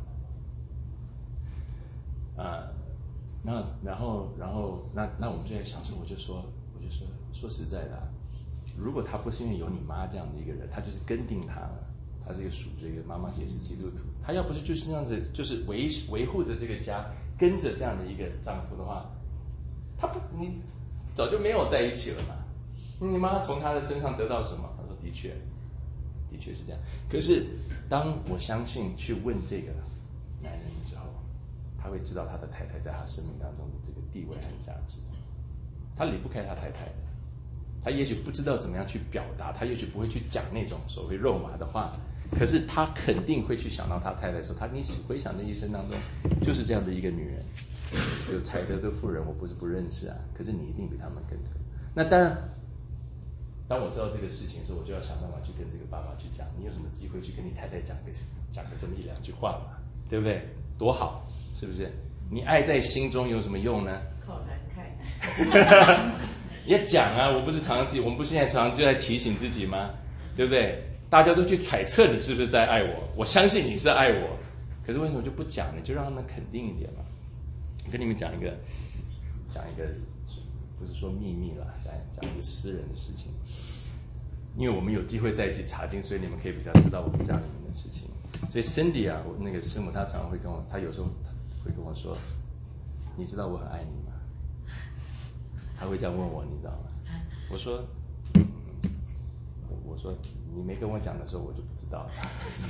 啊，那然后然后那那我们就在想说，我就说我就说说实在的、啊，如果他不是因为有你妈这样的一个人，他就是跟定他了，他这个属这个妈妈也是基督徒，他要不是就是这样子，就是维维护着这个家，跟着这样的一个丈夫的话，他不你早就没有在一起了嘛。你妈从他的身上得到什么？他说的确。的确是这样，可是当我相信去问这个男人之后，他会知道他的太太在他生命当中的这个地位和价值。他离不开他太太的，他也许不知道怎么样去表达，他也许不会去讲那种所谓肉麻的话，可是他肯定会去想到他太太的时候，他你回想这一生当中就是这样的一个女人。有才德的妇人我不是不认识啊，可是你一定比他们更多。那当然当我知道这个事情的时候，我就要想办法去跟这个爸爸去讲，你有什么机会去跟你太太讲个讲个这么一两句话嘛，对不对？多好，是不是？你爱在心中有什么用呢？ 靠难看。 也讲啊，我不是常常我们不是现在常常就在提醒自己吗？对不对？大家都去揣测你是不是在爱我，我相信你是爱我，可是为什么就不讲呢？就让他们肯定一点嘛。我跟你们讲一个，讲一个。不是说秘密啦，讲讲一个私人的事情，因为我们有机会在一起查经，所以你们可以比较知道我们家里面的事情。所以 Cindy 啊，我那个师母她常常会跟我，她有时候会跟我说，你知道我很爱你吗？她会这样问我，你知道吗？我说，嗯、 我说你没跟我讲的时候我就不知道了。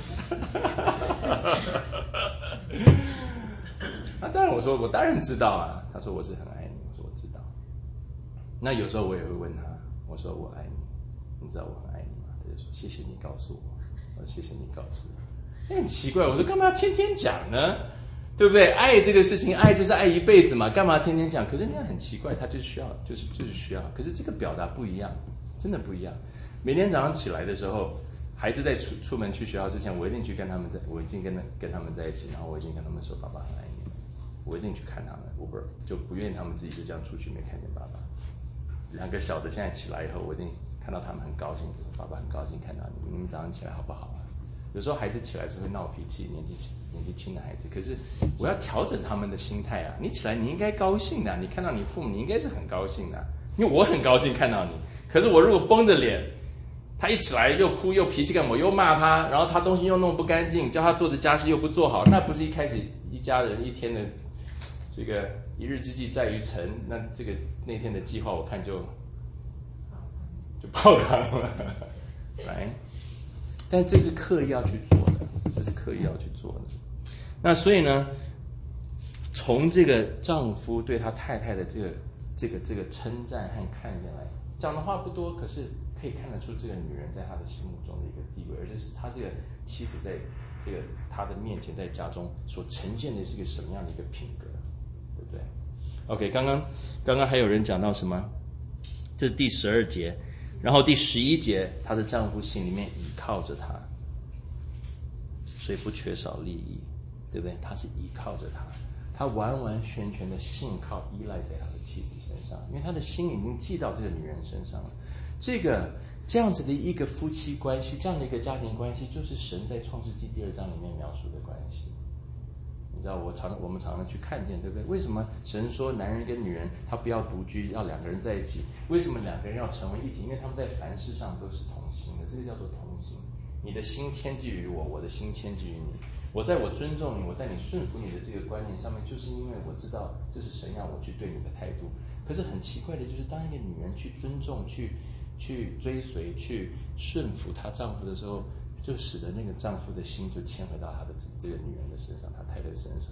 那、啊、当然我说我当然知道啊。他说我是很爱你，我说我知道。那有时候我也会问他，我说我爱你，你知道我很爱你吗？他就说谢谢你告诉我。我说谢谢你告诉我。那很奇怪，我说干嘛要天天讲呢？对不对？爱这个事情，爱就是爱一辈子嘛，干嘛天天讲？可是那样很奇怪，他就需要，就是就是需要。可是这个表达不一样，真的不一样。每天早上起来的时候，孩子在出出门去学校之前，我一定去跟他们在，我已经跟跟他们在一起，然后我已经跟他们说爸爸很爱你们，我一定去看他们，我不就不愿意他们自己就这样出去没看见爸爸。两个小的现在起来以后，我一定看到他们很高兴，就说爸爸很高兴看到你们，你们早上起来好不好啊？有时候孩子起来是会闹脾气，年纪轻年纪轻的孩子，可是我要调整他们的心态啊！你起来你应该高兴的，你看到你父母你应该是很高兴的，因为我很高兴看到你。可是我如果绷着脸，他一起来又哭又脾气干，我又骂他，然后他东西又弄不干净，叫他做的家事又不做好，那不是一开始一家人一天的这个一日之计在于晨，那这个那天的计划我看就就泡汤了，来。但这是刻意要去做的，这是刻意要去做的。那所以呢，从这个丈夫对他太太的这个这个这个称赞和看见来，讲的话不多，可是可以看得出这个女人在他的心目中的一个地位，而且是他这个妻子在这个他的面前，在家中所呈现的是一个什么样的一个品格，对不对 ？OK， 刚刚刚刚还有人讲到什么？这是第十二节。然后第十一节，她的丈夫心里面倚靠着她，所以不缺少利益，对不对？他是倚靠着她，他完完全全的信靠依赖在他的妻子身上，因为他的心已经寄到这个女人身上了。这个这样子的一个夫妻关系，这样的一个家庭关系，就是神在创世纪第二章里面描述的关系。你知道我常我们常常去看见，对不对？为什么神说男人跟女人他不要独居，要两个人在一起？为什么两个人要成为一体？因为他们在凡事上都是同心的，这个叫做同心。你的心牵寄于我，我的心牵寄于你。我在我尊重你，我在你顺服你的这个观念上面，就是因为我知道这是神要我去对你的态度。可是很奇怪的就是，当一个女人去尊重、去去追随、去顺服她丈夫的时候，就使得那个丈夫的心就牵回到他的这个女人的身上，他太太身上。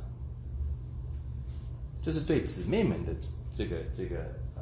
这是对姊妹们的这个这个呃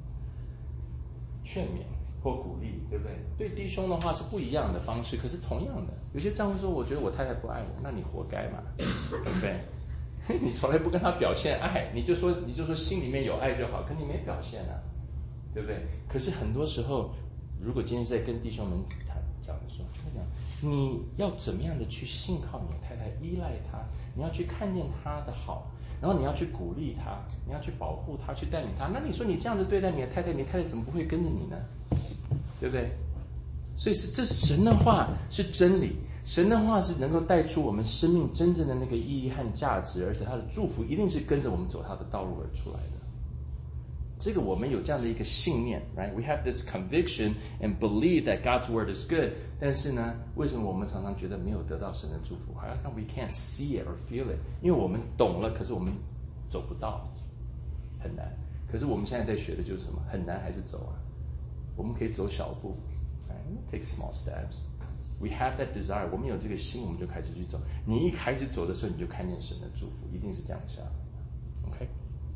劝勉或鼓励，对不对？对弟兄的话是不一样的方式，可是同样的，有些丈夫说：“我觉得我太太不爱我，那你活该嘛，对不对？你从来不跟她表现爱，你就说你就说心里面有爱就好，可你没表现啊，对不对？可是很多时候，如果今天在跟弟兄们谈讲的时候，他讲你要怎么样的去信靠你的太太，依赖她，你要去看见她的好。”然后你要去鼓励他，你要去保护他，去带领他。那你说你这样子对待你的太太，你太太怎么不会跟着你呢？对不对？所以是这神的话是真理，神的话是能够带出我们生命真正的那个意义和价值，而且他的祝福一定是跟着我们走他的道路而出来的。这个我们有这样的一个信念 ，right? We have this conviction and believe that God's word is good. 但是呢，为什么我们常常觉得没有得到神的祝福？好像 we can't see it or feel it， 因为我们懂了，可是我们走不到，很难。可是我们现在在学的就是什么？很难还是走啊？我们可以走小步 ，right? Take small steps. We have that desire， 我们有这个心，我们就开始去走。你一开始走的时候，你就看见神的祝福，一定是这样下。OK。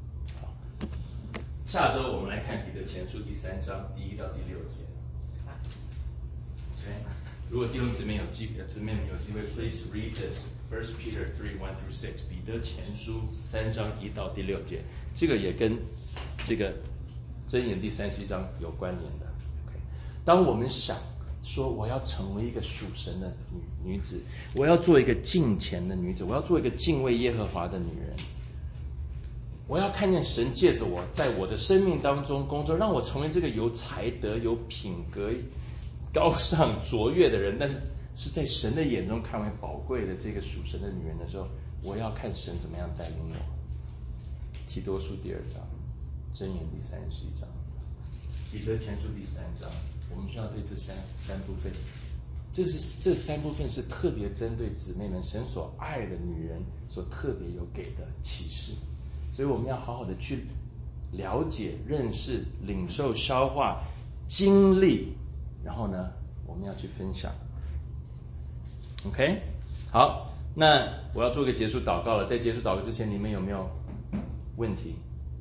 下周我们来看彼得前书第三章第一到第六节。Okay? 如果弟兄姊妹有机姊妹们有机会 ，please read this First Peter three one through six， 彼得前书三章一到第六节，这个也跟这个箴言第三十一章有关联的。Okay? 当我们想说我要成为一个属神的女女子，我要做一个敬虔的女子，我要做一个敬畏耶和华的女人。我要看见神借着我在我的生命当中工作，让我成为这个有才德、有品格、高尚卓越的人，但是是在神的眼中看为宝贵的这个属神的女人的时候，我要看神怎么样带领我。提多书第二章，箴言第三十一章，彼得前书第三章，我们需要对这三三部分，这是这三部分是特别针对姊妹们神所爱的女人所特别有给的启示。所以我们要好好的去了解、认识、领受、消化、经历，然后呢， 我们要去分享。OK， 好，那我要做个结束祷告了。在结束祷告之前，你们有没有问题？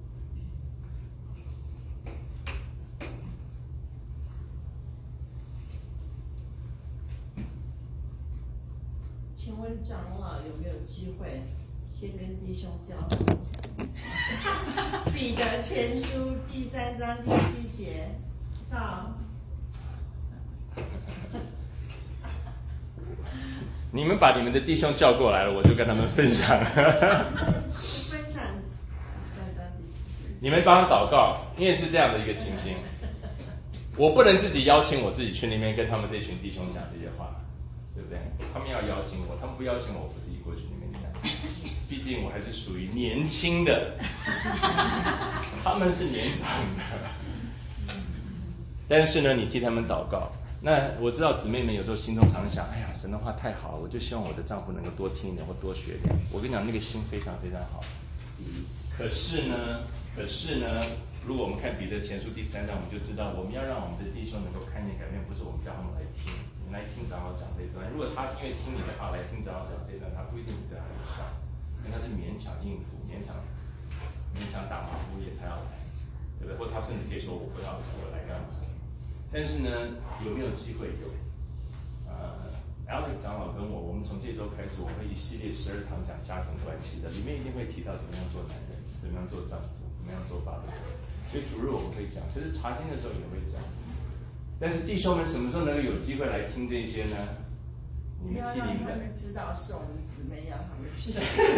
请问长老有没有机会先跟弟兄交流？彼得前书第三章第七节到。 你们把你们的弟兄叫过来了，我就跟他们分享。 分享三章第七节。 你们帮他祷告，因为是这样的一个情形，我不能自己邀请我自己去那边跟他们这群弟兄讲这些话。对不对？他们要邀请我，他们不邀请我，我不自己过去那边讲。毕竟我还是属于年轻的，他们是年长的。但是呢，你替他们祷告。那我知道姊妹们有时候心中常想，哎呀，神的话太好了，我就希望我的丈夫能够多听一点或多学点。我跟你讲，那个心非常非常好。可是呢，可是呢，如果我们看彼得前书第三章，我们就知道，我们要让我们的弟兄能够看见改变，不是我们叫他们来听。你来听长老讲这一段，如果他因为听你的话来听长老讲这一段，他不一定对他有效，因为他是勉强应付、勉强、勉强打马虎眼才要来，对不对？或者他甚至可以说我不要我来干什么？但是呢，有没有机会有？呃 ，Alex 长老跟我，我们从这周开始，我会一系列十二堂讲家庭关系的，里面一定会提到怎么样做男人，怎么样做丈夫，怎么样做爸爸。所以主日我们会讲，可是查经的时候也会讲。但是弟兄们什么时候能够有机会来听这些呢？你们替你们的， 要让他们知道是我们姊妹让他们去。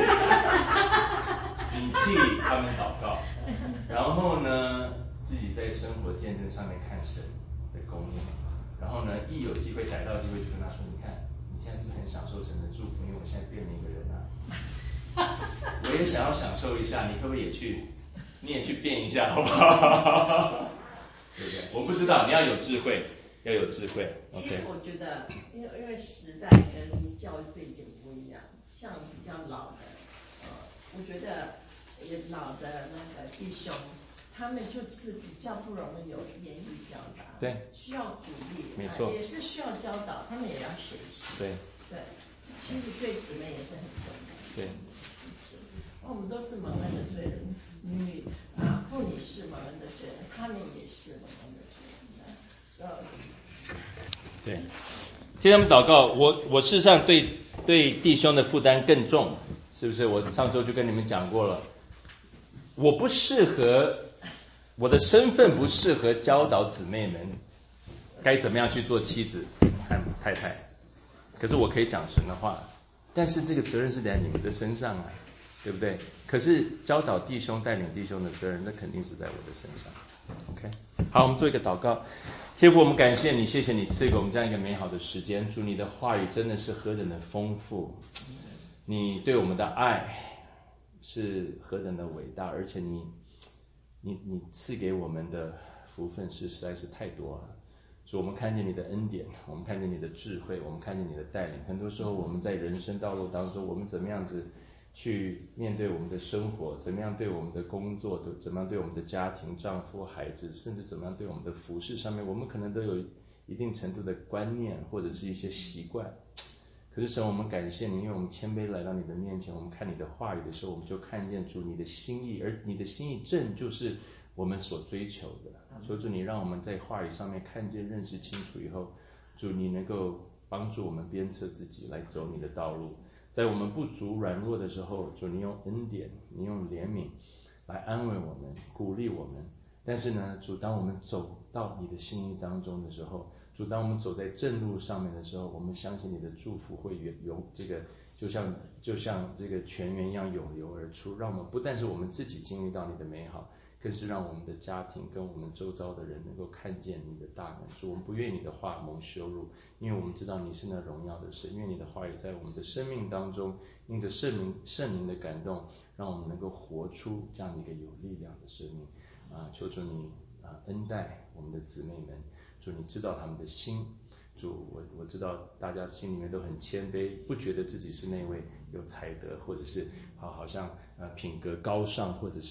你替他们祷告，然后呢，自己在生活见证上面看神的供应，然后呢，一有机会逮到机会就跟他说，你看你现在是不是很享受神的祝福？因为我现在变了一个人啊，我也想要享受一下，你可不可以也去，你也去变一下，好不好？对不对？我不知道，你要有智慧，要有智慧。 其实我觉得，因为因为时代跟教育背景不一样，像比较老的，呃，我觉得也老的那个弟兄，他们就是比较不容易有言语表达， 对， 需要鼓励， 没错， 呃，也是需要教导，他们也要学习， 对， 对，这其实对姊妹也是很重要， 对， 我们都是蒙恩的罪人，女啊妇女是蒙恩的罪人，他们也是蒙恩的罪人， 对，替他们祷告。我我事实上对对弟兄的负担更重，是不是？我上周就跟你们讲过了，我不适合，我的身份不适合教导姊妹们该怎么样去做妻子和太太，可是我可以讲神的话，但是这个责任是在你们的身上啊，对不对？可是教导弟兄、带领弟兄的责任，那肯定是在我的身上。OK， 好，我们做一个祷告。天父，我们感谢你，谢谢你赐给我们这样一个美好的时间。主，你的话语真的是何等的丰富，你对我们的爱是何等的伟大，而且你你你赐给我们的福分是实在是太多了。主，我们看见你的恩典，我们看见你的智慧，我们看见你的带领。很多时候我们在人生道路当中，我们怎么样子去面对我们的生活，怎么样对我们的工作，怎么样对我们的家庭、丈夫、孩子，甚至怎么样对我们的服事上面，我们可能都有一定程度的观念或者是一些习惯。可是神，我们感谢你，因为我们谦卑来到你的面前，我们看你的话语的时候，我们就看见主你的心意，而你的心意正就是我们所追求的。所以主，你让我们在话语上面看见、认识清楚以后，主你能够帮助我们鞭策自己来走你的道路。在我们不足软弱的时候，主你用恩典，你用怜悯来安慰我们，鼓励我们。但是呢，主当我们走到你的心意当中的时候，主当我们走在正路上面的时候，我们相信你的祝福会由这个就像就像这个泉源一样涌流而出，让我们不但是我们自己经历到你的美好，更是让我们的家庭跟我们周遭的人能够看见你的大能。主，我们不愿你的话蒙羞辱，因为我们知道你是那荣耀的神，因为你的话语在我们的生命当中，因着圣灵圣灵的感动，让我们能够活出这样一个有力量的生命。啊，求主你啊恩待我们的姊妹们，主你知道他们的心，主我我知道大家心里面都很谦卑，不觉得自己是那位有才德，或者是啊好像呃品格高尚，或者是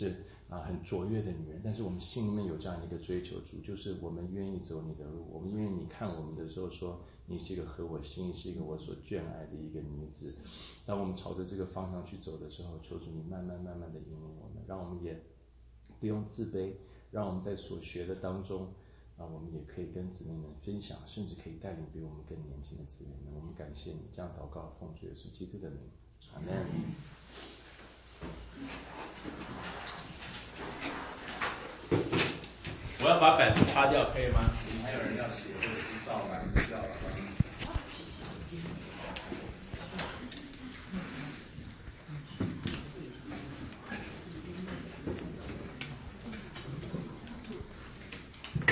啊很卓越的女人，但是我们心里面有这样的一个追求，主就是我们愿意走你的路，我们愿意你看我们的时候说你是一个合我心意，是一个我所眷爱的一个女子。当我们朝着这个方向去走的时候，求主你慢慢慢慢的引领我们，让我们也不用自卑，让我们在所学的当中啊，我们也可以跟姊妹们分享，甚至可以带领比我们更年轻的姊妹们。我们感谢你，这样祷告奉主耶稣基督的名，阿门。我要把板子擦掉，可以吗？ 还有人要写或者是照吗？需要了吗？